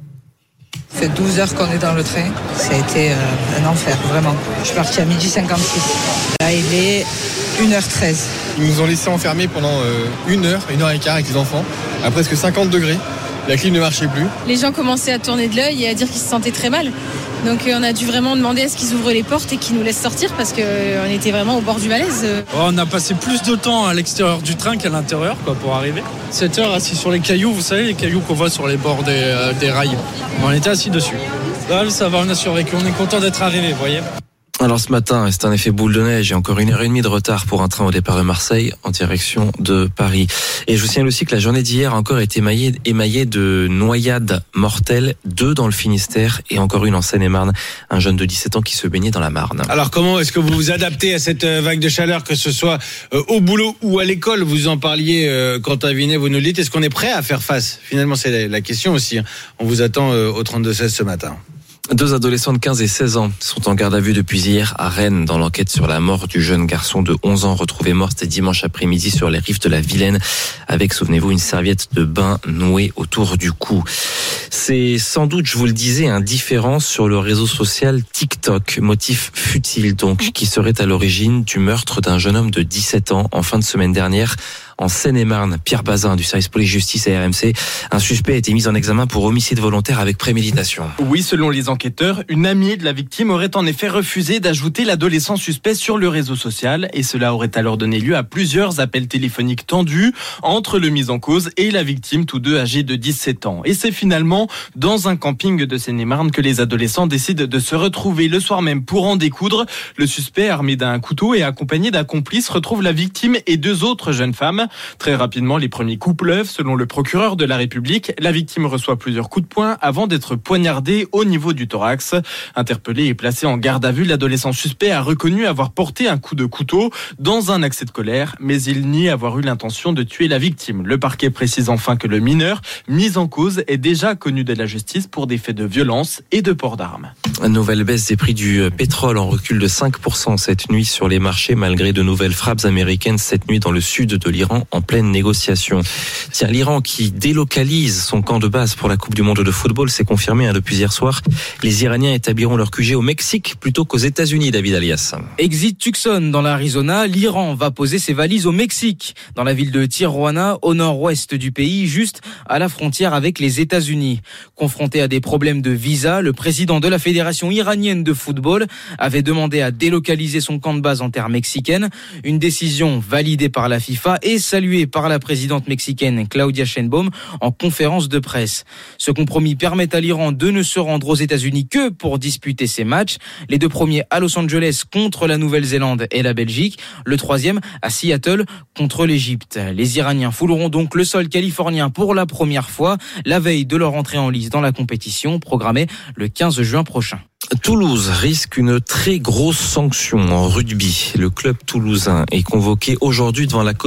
Ça fait douze heures qu'on est dans le train. Ça a été euh, un enfer, vraiment. Je suis partie à midi cinquante-six. Là, il est une heure treize. Ils nous ont laissé enfermer pendant euh, une heure, une heure et quart avec les enfants, à presque cinquante degrés. La clim ne marchait plus. Les gens commençaient à tourner de l'œil et à dire qu'ils se sentaient très mal. Donc on a dû vraiment demander à ce qu'ils ouvrent les portes et qu'ils nous laissent sortir parce qu'on était vraiment au bord du malaise. On a passé plus de temps à l'extérieur du train qu'à l'intérieur quoi, pour arriver. sept heures assis sur les cailloux, vous savez, les cailloux qu'on voit sur les bords des, euh, des rails. On était assis dessus. Là, ça va, on a survécu. On est content d'être arrivé, vous voyez. Alors ce matin, c'est un effet boule de neige et encore une heure et demie de retard pour un train au départ de Marseille en direction de Paris. Et je vous signale aussi que la journée d'hier a encore été émaillée, émaillée de noyades mortelles, deux dans le Finistère et encore une en Seine-et-Marne, un jeune de dix-sept ans qui se baignait dans la Marne. Alors comment est-ce que vous vous adaptez à cette vague de chaleur, que ce soit au boulot ou à l'école? Vous en parliez, Quentin Vinet, vous nous le dites. Est-ce qu'on est prêt à faire face? Finalement, c'est la question aussi. On vous attend au trente-deux seize ce matin. Deux adolescents de quinze et seize ans sont en garde à vue depuis hier à Rennes dans l'enquête sur la mort du jeune garçon de onze ans retrouvé mort c'était dimanche après-midi sur les rives de la Vilaine avec, souvenez-vous, une serviette de bain nouée autour du cou. C'est sans doute, je vous le disais, un différent sur le réseau social TikTok, motif futile donc, qui serait à l'origine du meurtre d'un jeune homme de dix-sept ans en fin de semaine dernière en Seine-et-Marne. Pierre Bazin du service police-justice à R M C. Un suspect a été mis en examen pour homicide volontaire avec préméditation. Oui, selon les enquêteurs, une amie de la victime aurait en effet refusé d'ajouter l'adolescent suspect sur le réseau social et cela aurait alors donné lieu à plusieurs appels téléphoniques tendus entre le mis en cause et la victime, tous deux âgés de dix-sept ans. Et c'est finalement dans un camping de Seine-et-Marne que les adolescents décident de se retrouver le soir même pour en découdre. Le suspect, armé d'un couteau et accompagné d'un complice, retrouve la victime et deux autres jeunes femmes. Très rapidement, les premiers coups pleuvent. Selon le procureur de la République, la victime reçoit plusieurs coups de poing avant d'être poignardée au niveau du thorax. Interpellé et placé en garde à vue, l'adolescent suspect a reconnu avoir porté un coup de couteau dans un accès de colère, mais il nie avoir eu l'intention de tuer la victime. Le parquet précise enfin que le mineur, mis en cause, est déjà connu de la justice pour des faits de violence et de port d'armes. Une nouvelle baisse des prix du pétrole en recul de cinq pour cent cette nuit sur les marchés, malgré de nouvelles frappes américaines cette nuit dans le sud de l'Iran en pleine négociation. Tiens, l'Iran qui délocalise son camp de base pour la Coupe du Monde de football, c'est confirmé hein, depuis hier soir. Les Iraniens établiront leur Q G au Mexique plutôt qu'aux États-Unis, David Alias. Exit Tucson dans l'Arizona, l'Iran va poser ses valises au Mexique, dans la ville de Tijuana, au nord-ouest du pays, juste à la frontière avec les États-Unis. Confronté à des problèmes de visa, le président de la Fédération iranienne de football avait demandé à délocaliser son camp de base en terre mexicaine, une décision validée par la FIFA et saluée par la présidente mexicaine Claudia Sheinbaum en conférence de presse. Ce compromis permet à l'Iran de ne se rendre aux États-Unis que pour disputer ses matchs, les deux premiers à Los Angeles contre la Nouvelle-Zélande et la Belgique, le troisième à Seattle contre l'Égypte. Les Iraniens fouleront donc le sol californien pour la première fois, la veille de leur entrée en lice dans la compétition programmée le quinze juin prochain. Toulouse risque une très grosse sanction en rugby. Le club toulousain est convoqué aujourd'hui devant la commission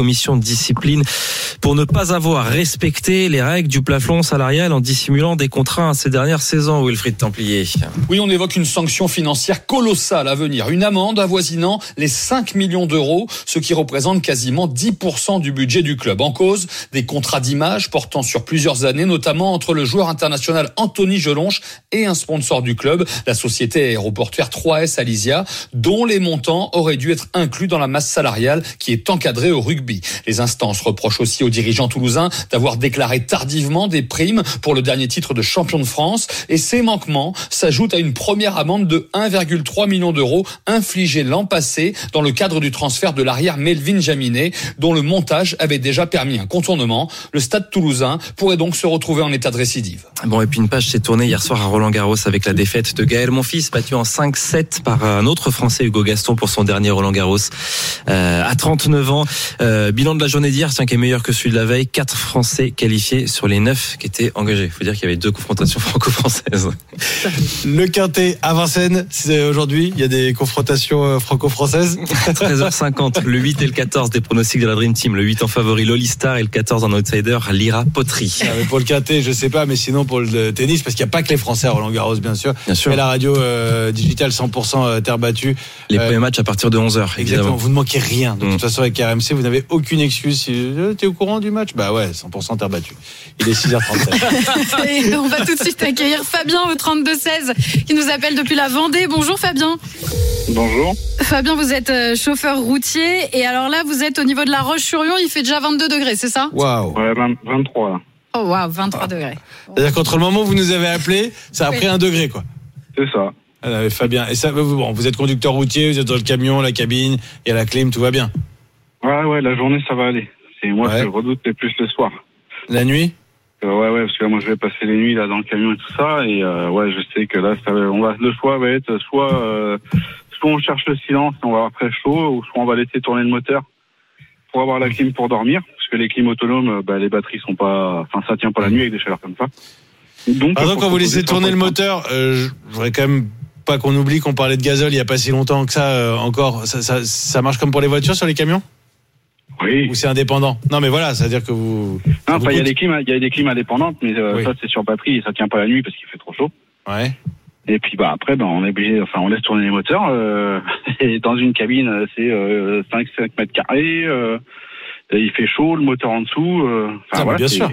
discipline pour ne pas avoir respecté les règles du plafond salarial en dissimulant des contrats ces dernières saisons, Wilfried Templier. Oui, on évoque une sanction financière colossale à venir. Une amende avoisinant les cinq millions d'euros, ce qui représente quasiment dix pour cent du budget du club. En cause, des contrats d'image portant sur plusieurs années, notamment entre le joueur international Anthony Gelonche et un sponsor du club, la société aéroportuaire trois S Alysia, dont les montants auraient dû être inclus dans la masse salariale qui est encadrée au rugby. Les instances reprochent aussi aux dirigeants toulousains d'avoir déclaré tardivement des primes pour le dernier titre de champion de France, et ces manquements s'ajoutent à une première amende de un virgule trois million d'euros infligée l'an passé dans le cadre du transfert de l'arrière Melvin Jaminet, dont le montage avait déjà permis un contournement. Le stade toulousain pourrait donc se retrouver en état de récidive. Bon, et puis une page s'est tournée hier soir à Roland-Garros avec la défaite de Gaël Monfils, battu en cinq sept par un autre Français, Hugo Gaston, pour son dernier Roland-Garros euh, à trente-neuf ans. Euh, bilan de la journée d'hier, tiens, qui est meilleur que celui de la veille. Quatre Français qualifiés sur les neuf qui étaient engagés. Il faut dire qu'il y avait deux confrontations franco-françaises. Le Quintet à Vincennes, c'est aujourd'hui. Il y a des confrontations franco-françaises. treize heures cinquante, le huit et le quatorze des pronostics de la Dream Team. Le huit en favori, Lolistar, et le quatorze en outsider, Lyra Pottery. Ah, mais pour le Quintet, je sais pas, mais sinon pour le tennis, parce qu'il n'y a pas que les Français à Roland-Garros, bien sûr. Bien sûr. Et la radio euh, digitale cent pour cent terre battue. Les euh, premiers matchs à partir de onze heures. Exactement. Évidemment. Vous ne manquez rien. De mmh. toute façon, avec R M C, vous n'avez aucune excuse. Si, euh, t'es au courant du match? Bah ouais, cent pour cent terre battue. Il est six heures trente-sept. Et on va tout de suite accueillir Fabien au trente-deux seize qui nous appelle depuis la Vendée. Bonjour Fabien. Bonjour. Fabien, vous êtes chauffeur routier et alors là, vous êtes au niveau de la Roche-sur-Yon, il fait déjà vingt-deux degrés, c'est ça? Waouh. Ouais, vingt-trois là. Oh waouh, vingt-trois degrés. C'est-à-dire qu'entre le moment où vous nous avez appelé, ça a oui. pris un degré, quoi. C'est ça. Ah, Fabien, et ça, bon, vous êtes conducteur routier, vous êtes dans le camion, la cabine, il y a la clim, tout va bien. Ouais, ouais, la journée ça va aller. C'est moi ouais. je redoute c'est plus le soir. La nuit? Euh, ouais, ouais, parce que moi je vais passer les nuits là dans le camion et tout ça, et euh, ouais, je sais que là, ça va, on va, le choix va être soit, euh, soit on cherche le silence, on va avoir très chaud, ou soit on va laisser tourner le moteur pour avoir la clim pour dormir, parce que les clims autonomes, bah, les batteries sont pas, enfin ça tient pas la nuit avec des chaleurs comme ça. Donc, Pardon, quand vous laissez tourner le moteur, euh, je voudrais quand même pas qu'on oublie qu'on parlait de gazole il y a pas si longtemps que ça euh, encore. Ça, ça, ça marche comme pour les voitures sur les camions? Oui. Ou c'est indépendant? Non, mais voilà, c'est-à-dire que vous. Non, enfin, il y a des clims, il y a des clims indépendantes, mais euh, oui. ça c'est sur batterie et ça tient pas la nuit parce qu'il fait trop chaud. Ouais. Et puis bah après, bah on est obligé, enfin on laisse tourner les moteurs. Euh, et dans une cabine, c'est euh, cinq mètres carrés. Euh, il fait chaud, le moteur en dessous. Euh, ah, voilà, bien sûr.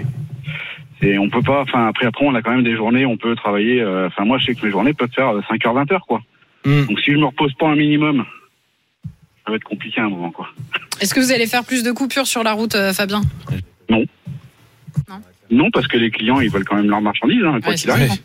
Et on peut pas, enfin après après on a quand même des journées, on peut travailler. Enfin euh, moi je sais que mes journées peuvent faire cinq heures vingt heures quoi. Mm. Donc si je me repose pas un minimum, ça va être compliqué à un moment quoi. Est-ce que vous allez faire plus de coupures sur la route, euh, Fabien? Non. Non. Non, parce que les clients ils veulent quand même leur marchandise, hein, quoi ouais, qu'il arrive.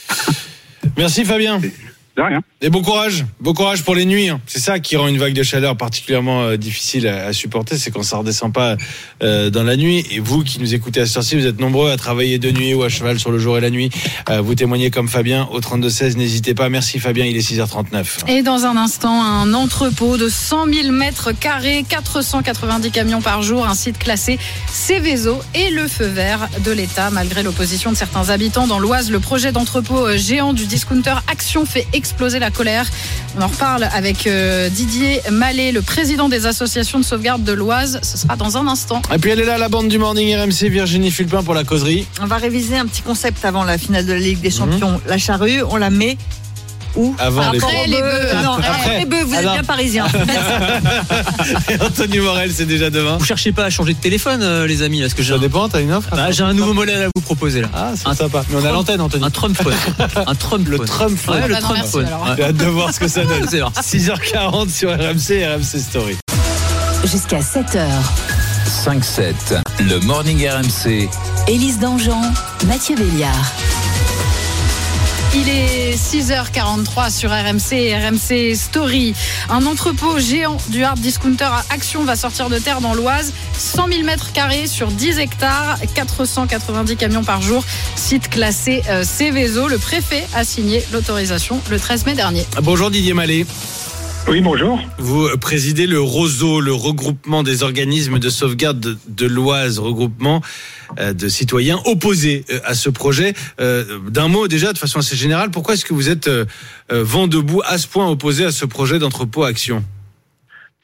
Merci Fabien. De rien. Et bon courage, bon courage pour les nuits. Hein. C'est ça qui rend une vague de chaleur particulièrement euh, difficile à, à supporter, c'est quand ça redescend pas euh, dans la nuit. Et vous qui nous écoutez à cette heure-ci, vous êtes nombreux à travailler de nuit ou à cheval sur le jour et la nuit. Euh, vous témoignez comme Fabien au trente-deux seize, n'hésitez pas. Merci Fabien, il est six heures trente-neuf. Et dans un instant, un entrepôt de cent mille mètres carrés, quatre cent quatre-vingt-dix camions par jour, un site classé Céveso et le feu vert de l'État. Malgré l'opposition de certains habitants dans l'Oise, le projet d'entrepôt géant du discounter Action fait exploser la colère. On en reparle avec euh, Didier Mallet, le président des associations de sauvegarde de l'Oise. Ce sera dans un instant. Et puis elle est là, la bande du Morning R M C, Virginie Fulpin pour la causerie. On va réviser un petit concept avant la finale de la Ligue des Champions. Mmh. La charrue, on la met où? Avant après les, les bœufs. Non, après, après les bœufs, vous alors... êtes bien parisien. Et Anthony Morel, c'est déjà demain. Vous cherchez pas à changer de téléphone, euh, les amis, parce que j'ai ça un... dépend, t'as une offre? Bah, j'ai un nouveau modèle à vous proposer là. Ah, c'est un... sympa. Mais on a l'antenne, Anthony. Un Trump phone. Un Trump Le Trump phone. Ouais, le ah, Trump non, merci, phone. ouais. J'ai hâte de voir ce que ça donne. six heures quarante sur R M C et R M C Story. Jusqu'à sept heures. cinq sept, le Morning R M C. Élise Dangean, Mathieu Béliard. Il est six heures quarante-trois sur R M C et R M C Story. Un entrepôt géant du hard discounter à Action va sortir de terre dans l'Oise. cent mille mètres carrés sur dix hectares, quatre cent quatre-vingt-dix camions par jour. Site classé euh, Céveso. Le préfet a signé l'autorisation le treize mai dernier. Bonjour Didier Mallet. Oui, bonjour. Vous présidez le ROSO, le regroupement des organismes de sauvegarde de, de l'Oise, regroupement euh, de citoyens opposés euh, à ce projet. Euh, d'un mot déjà, de façon assez générale, pourquoi est-ce que vous êtes euh, euh, vent debout à ce point opposé à ce projet d'entrepôt Action?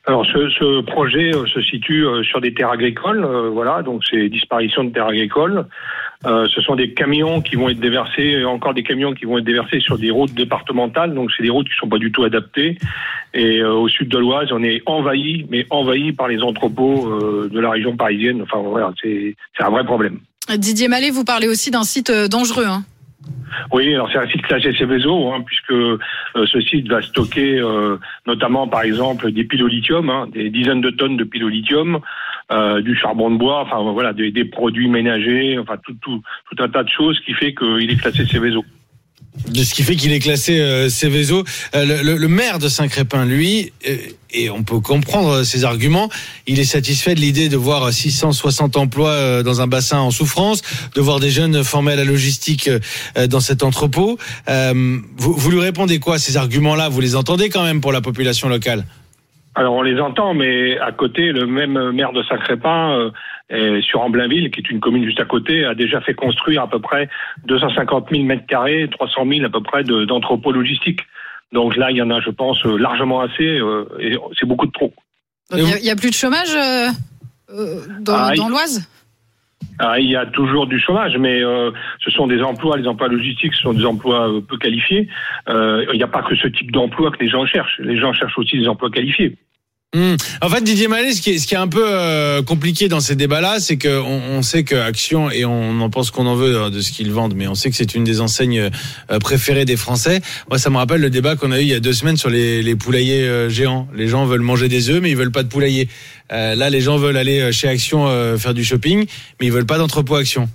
Alors ce, ce projet euh, se situe euh, sur des terres agricoles, euh, voilà, donc c'est disparition de terres agricoles. Euh, ce sont des camions qui vont être déversés, encore des camions qui vont être déversés sur des routes départementales, donc c'est des routes qui sont pas du tout adaptées. Et euh, au sud de l'Oise, on est envahi, mais envahi par les entrepôts euh, de la région parisienne. Enfin voilà, c'est, c'est un vrai problème. Didier Mallet, vous parlez aussi d'un site dangereux, hein. Oui, alors c'est un site classé Seveso, hein, puisque euh, ce site va stocker euh, notamment, par exemple, des piles au lithium, hein, des dizaines de tonnes de piles au lithium, euh, du charbon de bois, enfin voilà, des, des produits ménagers, enfin tout, tout, tout un tas de choses qui fait qu'il est classé Seveso. De ce qui fait qu'il est classé euh, Seveso. Euh, le, le, le maire de Saint-Crépin, lui, euh, et on peut comprendre ses arguments, il est satisfait de l'idée de voir six cent soixante emplois euh, dans un bassin en souffrance, de voir des jeunes formés à la logistique euh, dans cet entrepôt. Euh, vous, vous lui répondez quoi, ces arguments-là? Vous les entendez quand même pour la population locale? Alors on les entend, mais à côté, le même maire de Saint-Crépin, euh, et sur Amblainville, qui est une commune juste à côté, a déjà fait construire à peu près deux cent cinquante mille mètres carrés, trois cent mille à peu près de, d'entrepôts logistiques. Donc là, il y en a, je pense, largement assez, euh, et c'est beaucoup de trop. Il n'y a, a plus de chômage euh, euh, dans, ah, dans l'Oise? Ah, il y a toujours du chômage, mais euh, ce sont des emplois, les emplois logistiques, ce sont des emplois euh, peu qualifiés. Euh, il n'y a pas que ce type d'emploi que les gens cherchent. Les gens cherchent aussi des emplois qualifiés. Mmh. En fait, Didier Mallet, ce qui est, ce qui est un peu euh, compliqué dans ces débats-là, c'est qu'on on sait que Action, et on en pense qu'on en veut de ce qu'ils vendent, mais on sait que c'est une des enseignes euh, préférées des Français. Moi, ça me rappelle le débat qu'on a eu il y a deux semaines sur les, les poulaillers euh, géants. Les gens veulent manger des œufs, mais ils veulent pas de poulailler. Euh, là, les gens veulent aller chez Action euh, faire du shopping, mais ils veulent pas d'entrepôt Action.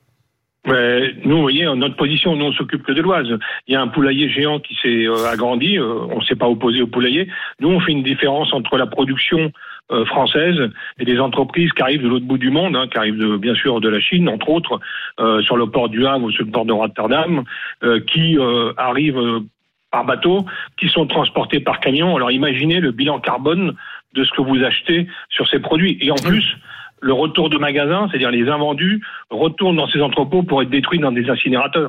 Mais nous, vous voyez, en notre position, nous, on s'occupe que de l'Oise. Il y a un poulailler géant qui s'est euh, agrandi. Euh, on ne s'est pas opposé au poulailler. Nous, on fait une différence entre la production euh, française et des entreprises qui arrivent de l'autre bout du monde, hein, qui arrivent de, bien sûr de la Chine, entre autres, euh, sur le port du Havre ou sur le port de Rotterdam, euh, qui euh, arrivent euh, par bateau, qui sont transportés par camion. Alors, imaginez le bilan carbone de ce que vous achetez sur ces produits. Et en plus, le retour de magasin, c'est-à-dire les invendus, retournent dans ces entrepôts pour être détruits dans des incinérateurs.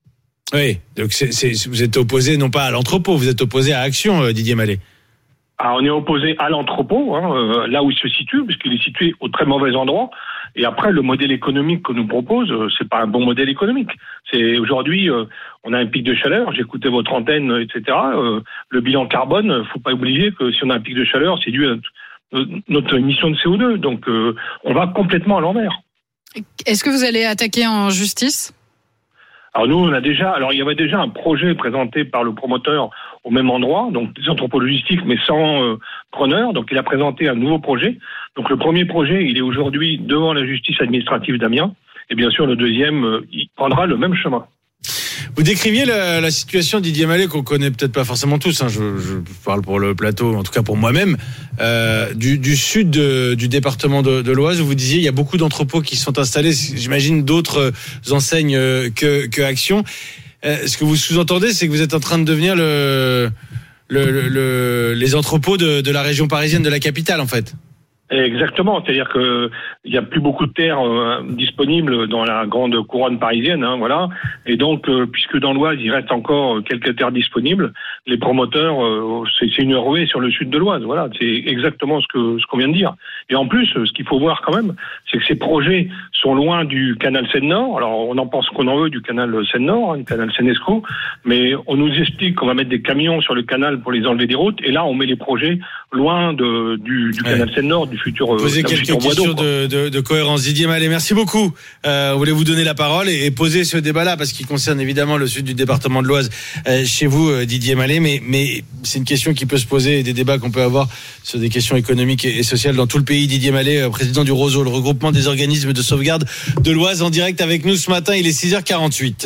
Oui, donc c'est, c'est, vous êtes opposé non pas à l'entrepôt, vous êtes opposé à Action, Didier Mallet. Ah, on est opposé à l'entrepôt, hein, euh, là où il se situe, puisqu'il est situé au très mauvais endroit. Et après, le modèle économique que nous propose, euh, c'est pas un bon modèle économique. C'est aujourd'hui, euh, on a un pic de chaleur. J'écoutais votre antenne, et cetera. Euh, le bilan carbone, faut pas oublier que si on a un pic de chaleur, c'est dû à notre émission de C O deux. Donc, euh, on va complètement à l'envers. Est-ce que vous allez attaquer en justice? Alors nous, on a déjà, alors il y avait déjà un projet présenté par le promoteur au même endroit, donc des entrepôts logistiques, mais sans euh, preneur. Donc il a présenté un nouveau projet. Donc le premier projet, il est aujourd'hui devant la justice administrative d'Amiens. Et bien sûr, le deuxième, euh, il prendra le même chemin. Vous décriviez la, la situation Didier Mallet qu'on connaît peut-être pas forcément tous, hein, je, je parle pour le plateau, en tout cas pour moi-même, euh, du, du sud de, du département de, de l'Oise, où vous disiez il y a beaucoup d'entrepôts qui sont installés, j'imagine d'autres enseignes que, que Action. Euh, ce que vous sous-entendez, c'est que vous êtes en train de devenir le, le, le, le les entrepôts de, de la région parisienne, de la capitale en fait. Exactement, c'est-à-dire que il y a plus beaucoup de terres euh, disponibles dans la grande couronne parisienne, hein, voilà. Et donc, euh, puisque dans l'Oise il reste encore quelques terres disponibles, les promoteurs, euh, c'est, c'est une ruée sur le sud de l'Oise, voilà. C'est exactement ce que ce qu'on vient de dire. Et en plus, ce qu'il faut voir quand même, c'est que ces projets sont loin du canal Seine-Nord. Alors, on en pense qu'on en veut du canal Seine-Nord, hein, du canal Seine-Escaut, mais on nous explique qu'on va mettre des camions sur le canal pour les enlever des routes, et là, on met les projets loin de du, du canal ouais. Seine-Nord, du futur. Poser quelques futur questions de, de, de cohérence. Didier Mallet, merci beaucoup. Euh, on voulait vous donner la parole et, et poser ce débat-là parce qu'il concerne évidemment le sud du département de l'Oise euh, chez vous, euh, Didier Mallet, mais, mais c'est une question qui peut se poser et des débats qu'on peut avoir sur des questions économiques et, et sociales dans tout le pays. Didier Mallet, euh, président du ROSO, le regroupement des organismes de sauvegarde de l'Oise, en direct avec nous ce matin. Il est six heures quarante-huit.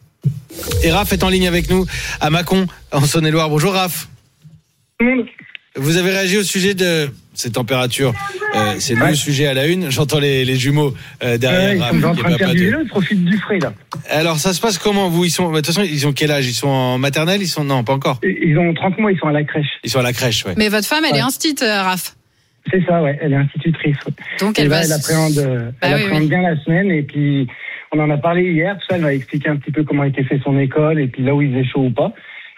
Et Raph est en ligne avec nous à Mâcon, en Saône-et-Loire. Bonjour Raph. Vous avez réagi au sujet de ces températures. Euh, c'est ouais. le sujet à la une. J'entends les, les jumeaux euh, derrière. Ouais, ils sont en train de faire du vélo, ils profitent du frais là. Alors ça se passe comment vous? Ils sont, de toute façon, ils ont quel âge? Ils sont en maternelle? Ils sont non, pas encore. Ils ont trente mois. Ils sont à la crèche. Ils sont à la crèche, ouais. Mais votre femme, elle ouais. est instite, euh, Raph. C'est ça, ouais. Elle est institutrice. Ouais. Donc elle et va. Là, elle appréhende, bah elle oui, appréhende oui. bien la semaine et puis on en a parlé hier. Tout ça, elle m'a expliqué un petit peu comment était fait son école et puis là où il faisait chaud ou pas.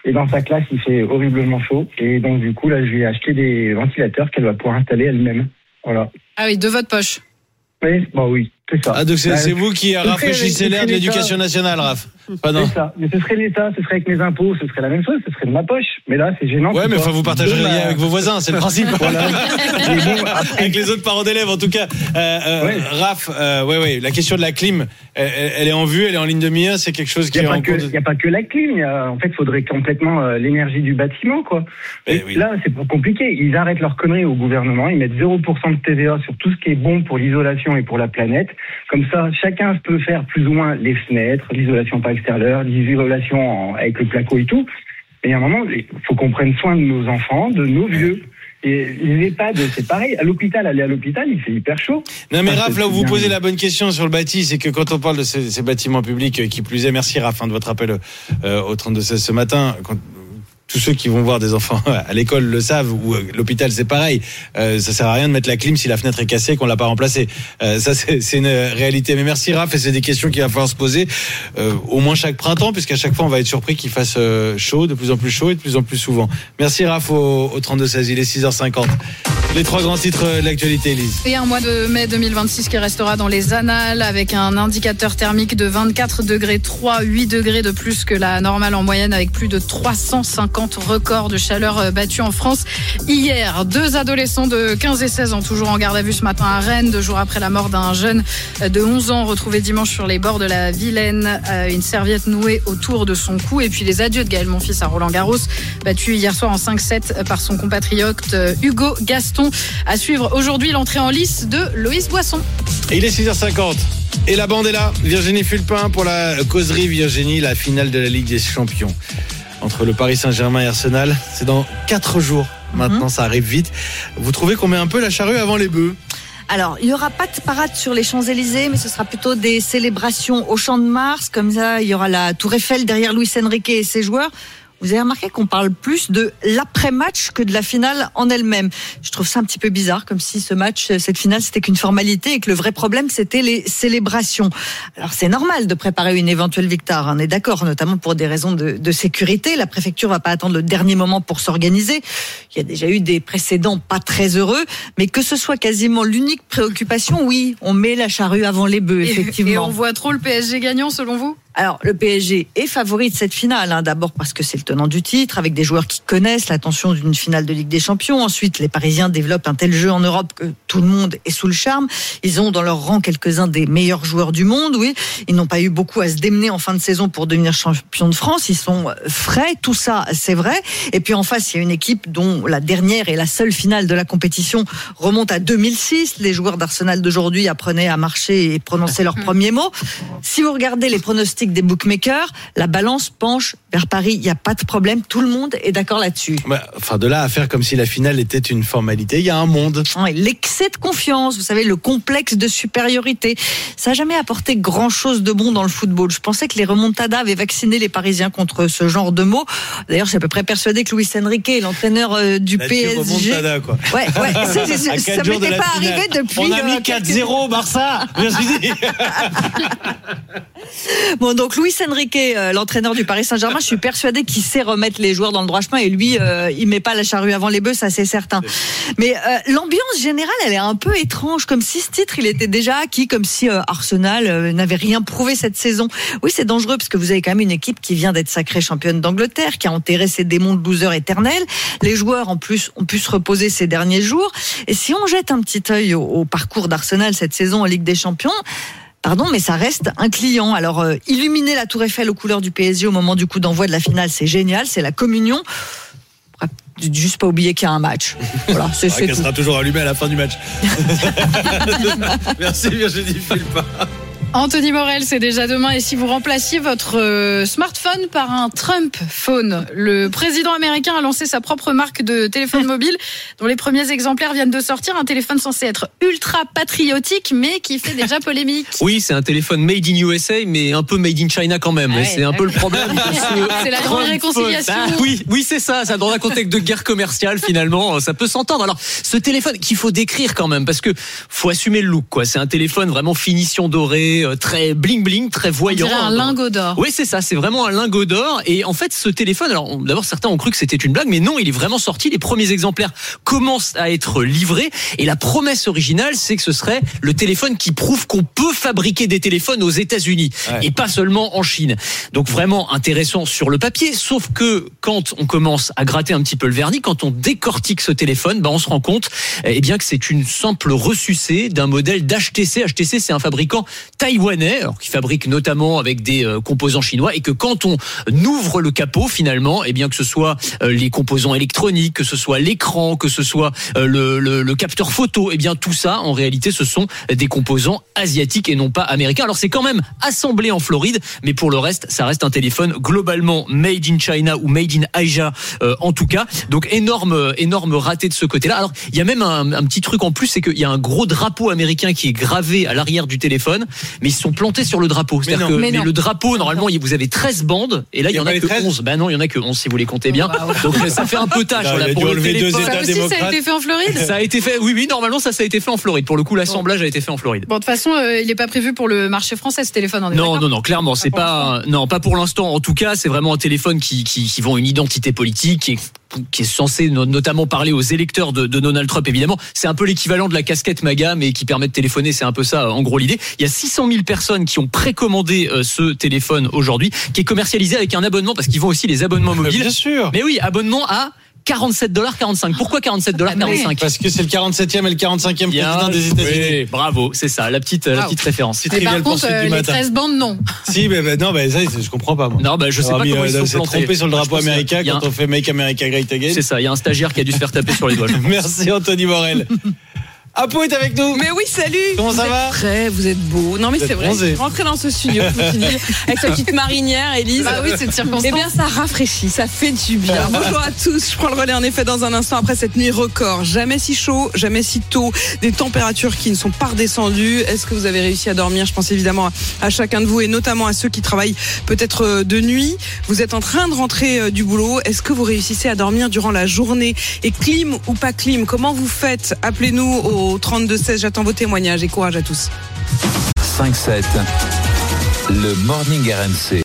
Et dans sa classe, il fait horriblement chaud. Et donc, du coup, là, je lui ai acheté des ventilateurs qu'elle va pouvoir installer elle-même. Voilà. Ah oui, de votre poche. Oui, bah oui, c'est ça. Ah, donc c'est, bah, c'est vous qui rafraîchissez l'air de l'éducation nationale, Raph. Pas non. C'est ça. Mais ce serait l'État, ce serait avec mes impôts, ce serait la même chose, ce serait de ma poche. Mais là, c'est gênant. Ouais, mais enfin, vous partageriez ma... avec vos voisins, c'est le principe. Voilà. Bon, avec les autres parents d'élèves, en tout cas. Euh, euh, ouais. Raph, euh, ouais, ouais, la question de la clim, elle, elle est en vue, elle est en ligne de mire, c'est quelque chose qui est en cours. Il n'y a pas que la clim. Il y a, en fait, il faudrait complètement euh, l'énergie du bâtiment, quoi. Et oui. Là, c'est pas compliqué. Ils arrêtent leur connerie au gouvernement. Ils mettent zéro pour cent de T V A sur tout ce qui est bon pour l'isolation et pour la planète. Comme ça, chacun peut faire plus ou moins les fenêtres, l'isolation par extérieur, l'isolation en, avec le placo et tout. Et à un moment, il faut qu'on prenne soin de nos enfants, de nos vieux. Et les EHPAD, c'est pareil. À l'hôpital, aller à l'hôpital, il fait hyper chaud. Non, mais enfin, Raph, là où vous bien. posez la bonne question sur le bâti, c'est que quand on parle de ces, ces bâtiments publics, qui plus est, merci Raph hein, de votre appel euh, au trente-deux seize ce matin. Quand, tous ceux qui vont voir des enfants à l'école le savent, ou à l'hôpital c'est pareil. Euh, ça sert à rien de mettre la clim si la fenêtre est cassée et qu'on l'a pas remplacée. Euh, ça c'est, c'est une réalité. Mais merci Raph, et c'est des questions qu'il va falloir se poser euh, au moins chaque printemps, puisqu'à chaque fois on va être surpris qu'il fasse euh, chaud, de plus en plus chaud et de plus en plus souvent. Merci Raph au, au trente-deux seize, il est six heures cinquante. Les trois grands titres de l'actualité, Elise. Et un mois de mai deux mille vingt-six qui restera dans les annales avec un indicateur thermique de vingt-quatre degrés trois, huit degrés de plus que la normale en moyenne, avec plus de trois cent cinquante records de chaleur battus en France hier. Deux adolescents de quinze et seize ans toujours en garde à vue ce matin à Rennes, deux jours après la mort d'un jeune de onze ans retrouvé dimanche sur les bords de la Vilaine, une serviette nouée autour de son cou. Et puis les adieux de Gaël Monfils à Roland-Garros, battu hier soir en cinq sept par son compatriote Hugo Gaston. À suivre aujourd'hui l'entrée en lice de Loïs Boisson. Et il est six heures cinquante. Et la bande est là. Virginie Fulpin pour la causerie. Virginie, la finale de la Ligue des Champions entre le Paris Saint-Germain et Arsenal. C'est dans quatre jours. Maintenant, mmh. ça arrive vite. Vous trouvez qu'on met un peu la charrue avant les bœufs ? Alors, il n'y aura pas de parade sur les Champs-Élysées, mais ce sera plutôt des célébrations au Champ de Mars. Comme ça, il y aura la Tour Eiffel derrière Luis Enrique et ses joueurs. Vous avez remarqué qu'on parle plus de l'après-match que de la finale en elle-même. Je trouve ça un petit peu bizarre, comme si ce match, cette finale, c'était qu'une formalité et que le vrai problème, c'était les célébrations. Alors, c'est normal de préparer une éventuelle victoire, on est d'accord, notamment pour des raisons de, de sécurité. La préfecture va pas attendre le dernier moment pour s'organiser. Il y a déjà eu des précédents pas très heureux, mais que ce soit quasiment l'unique préoccupation, oui, on met la charrue avant les bœufs, effectivement. Et on voit trop le P S G gagnant, selon vous ? Alors, le P S G est favori de cette finale, hein. D'abord parce que c'est le tenant du titre, avec des joueurs qui connaissent la tension d'une finale de Ligue des Champions. Ensuite, les Parisiens développent un tel jeu en Europe que tout le monde est sous le charme. Ils ont dans leur rang quelques-uns des meilleurs joueurs du monde, oui. Ils n'ont pas eu beaucoup à se démener en fin de saison pour devenir champion de France. Ils sont frais, tout ça, c'est vrai. Et puis en face, il y a une équipe dont la dernière et la seule finale de la compétition remonte à deux mille six. Les joueurs d'Arsenal d'aujourd'hui apprenaient à marcher et prononcer leurs premiers mots. Si vous regardez les pronostics des bookmakers, la balance penche vers Paris. Il n'y a pas de problème. Tout le monde est d'accord là-dessus. Bah, enfin, de là à faire comme si la finale était une formalité, il y a un monde. Ouais, l'excès de confiance, vous savez, le complexe de supériorité, ça n'a jamais apporté grand-chose de bon dans le football. Je pensais que les remontadas avaient vacciné les Parisiens contre ce genre de mots. D'ailleurs, je suis à peu près persuadé que Luis Enrique, l'entraîneur euh, du la P S G... remontada, quoi. Ouais, ouais, ça, c'est, ça, ça m'était pas arrivé depuis... On a mis quatre zéro au Barça. Bon, donc Luis Enrique, euh, l'entraîneur du Paris Saint-Germain, je suis persuadé qu'il sait remettre les joueurs dans le droit chemin, et lui, euh, il met pas la charrue avant les bœufs, ça c'est certain. Mais euh, l'ambiance générale, elle est un peu étrange, comme si ce titre, il était déjà acquis, comme si euh, Arsenal euh, n'avait rien prouvé cette saison. Oui, c'est dangereux, parce que vous avez quand même une équipe qui vient d'être sacrée championne d'Angleterre, qui a enterré ses démons de loser éternels. Les joueurs, en plus, ont pu se reposer ces derniers jours. Et si on jette un petit œil au, au parcours d'Arsenal cette saison en Ligue des Champions, pardon, mais ça reste un client. Alors, euh, illuminer la Tour Eiffel aux couleurs du P S G au moment du coup d'envoi de la finale, c'est génial, c'est la communion. Juste pas oublier qu'il y a un match. Voilà, c'est, c'est qu'elle tout. sera toujours allumée à la fin du match. Merci Virginie Fulpin. Anthony Morel, c'est déjà demain. Et si vous remplaciez votre euh, smartphone par un Trump phone, le président américain a lancé sa propre marque de téléphone mobile dont les premiers exemplaires viennent de sortir. Un téléphone censé être ultra patriotique, mais qui fait déjà polémique. Oui, c'est un téléphone made in U S A, mais un peu made in China quand même. Ah ouais, c'est un peu le problème. C'est la grande réconciliation. Ah, oui, oui, c'est ça. Ça dans un contexte de guerre commerciale, finalement, ça peut s'entendre. Alors, ce téléphone qu'il faut décrire quand même, parce que faut assumer le look, quoi. C'est un téléphone vraiment finition dorée. très bling bling, très voyant. On dirait un lingot d'or. Oui, c'est ça, c'est vraiment un lingot d'or. Et en fait, ce téléphone, alors d'abord certains ont cru que c'était une blague, mais non, il est vraiment sorti. Les premiers exemplaires commencent à être livrés. Et la promesse originale, c'est que ce serait le téléphone qui prouve qu'on peut fabriquer des téléphones aux États-Unis ouais. et pas seulement en Chine. Donc vraiment intéressant sur le papier. Sauf que quand on commence à gratter un petit peu le vernis, quand on décortique ce téléphone, bah on se rend compte, eh bien que c'est une simple ressucée d'un modèle d'H T C. H T C, c'est un fabricant taïwanais, alors qui fabrique notamment avec des euh, composants chinois, et que quand on ouvre le capot, finalement, eh bien que ce soit euh, les composants électroniques, que ce soit l'écran, que ce soit euh, le, le, le capteur photo, eh bien tout ça, en réalité, ce sont des composants asiatiques et non pas américains. Alors c'est quand même assemblé en Floride, mais pour le reste, ça reste un téléphone globalement made in China ou made in Asia, euh, en tout cas. Donc énorme, énorme raté de ce côté-là. Alors il y a même un, un petit truc en plus, c'est qu'il y a un gros drapeau américain qui est gravé à l'arrière du téléphone, mais ils se sont plantés sur le drapeau. C'est-à-dire que mais mais le drapeau, normalement, vous avez treize bandes, et là il y, y en a que onze. Ben non, il y en a que onze si vous les comptez bien. Oh, wow. Donc ça fait un peu tâche. Voilà, pour le téléphone. Ça aussi, ça a été fait en Floride. Ça a été fait. Oui, oui, normalement ça, ça a été fait en Floride. Pour le coup, l'assemblage a été fait en Floride. Bon, de toute façon, euh, il n'est pas prévu pour le marché français ce téléphone. En non, non, non, clairement, c'est pas, non, pas pour l'instant. En tout cas, c'est vraiment un téléphone qui, qui, qui vend une identité politique, qui est qui est censé notamment parler aux électeurs de, de Donald Trump, évidemment. C'est un peu l'équivalent de la casquette MAGA, mais qui permet de téléphoner. C'est un peu ça, en gros, l'idée. Il y a six cent mille personnes qui ont précommandé euh, ce téléphone aujourd'hui, qui est commercialisé avec un abonnement, parce qu'ils vont aussi les abonnements mobiles. Bien sûr. Mais oui, abonnement à quarante-sept dollars quarante-cinq. Pourquoi quarante-sept dollars quarante-cinq? Parce que c'est le quarante-septième et le quarante-cinquième président des États-Unis. Oui, bravo, c'est ça, la petite, wow. la petite référence. Mais par contre, euh, les treize bandes, non. Si, mais, mais non, mais ça, je comprends pas, moi. Non, bah, je sais Alors, pas comment euh, ils se sont plantés. trompé sur le drapeau américain quand un... on fait Make America Great Again. C'est ça, il y a un stagiaire qui a dû se faire taper sur les doigts. Merci, Anthony Morel. Apo est avec nous. Mais oui, salut. Comment vous ça êtes va? Prêt, vous êtes beau. Non mais c'est vrai. Rentrez dans ce studio, avec sa petite marinière, Élise. Bah oui, c'est de circonstance. Eh bien, ça rafraîchit, ça fait du bien. Bonjour à tous. Je prends le relais en effet dans un instant après cette nuit record. Jamais si chaud, jamais si tôt. Des températures qui ne sont pas redescendues. Est-ce que vous avez réussi à dormir? Je pense évidemment à chacun de vous et notamment à ceux qui travaillent peut-être de nuit. Vous êtes en train de rentrer du boulot. Est-ce que vous réussissez à dormir durant la journée? Et clim ou pas clim, comment vous faites? Appelez-nous au trente-deux seize, j'attends vos témoignages et courage à tous. cinq sept, le Morning R M C.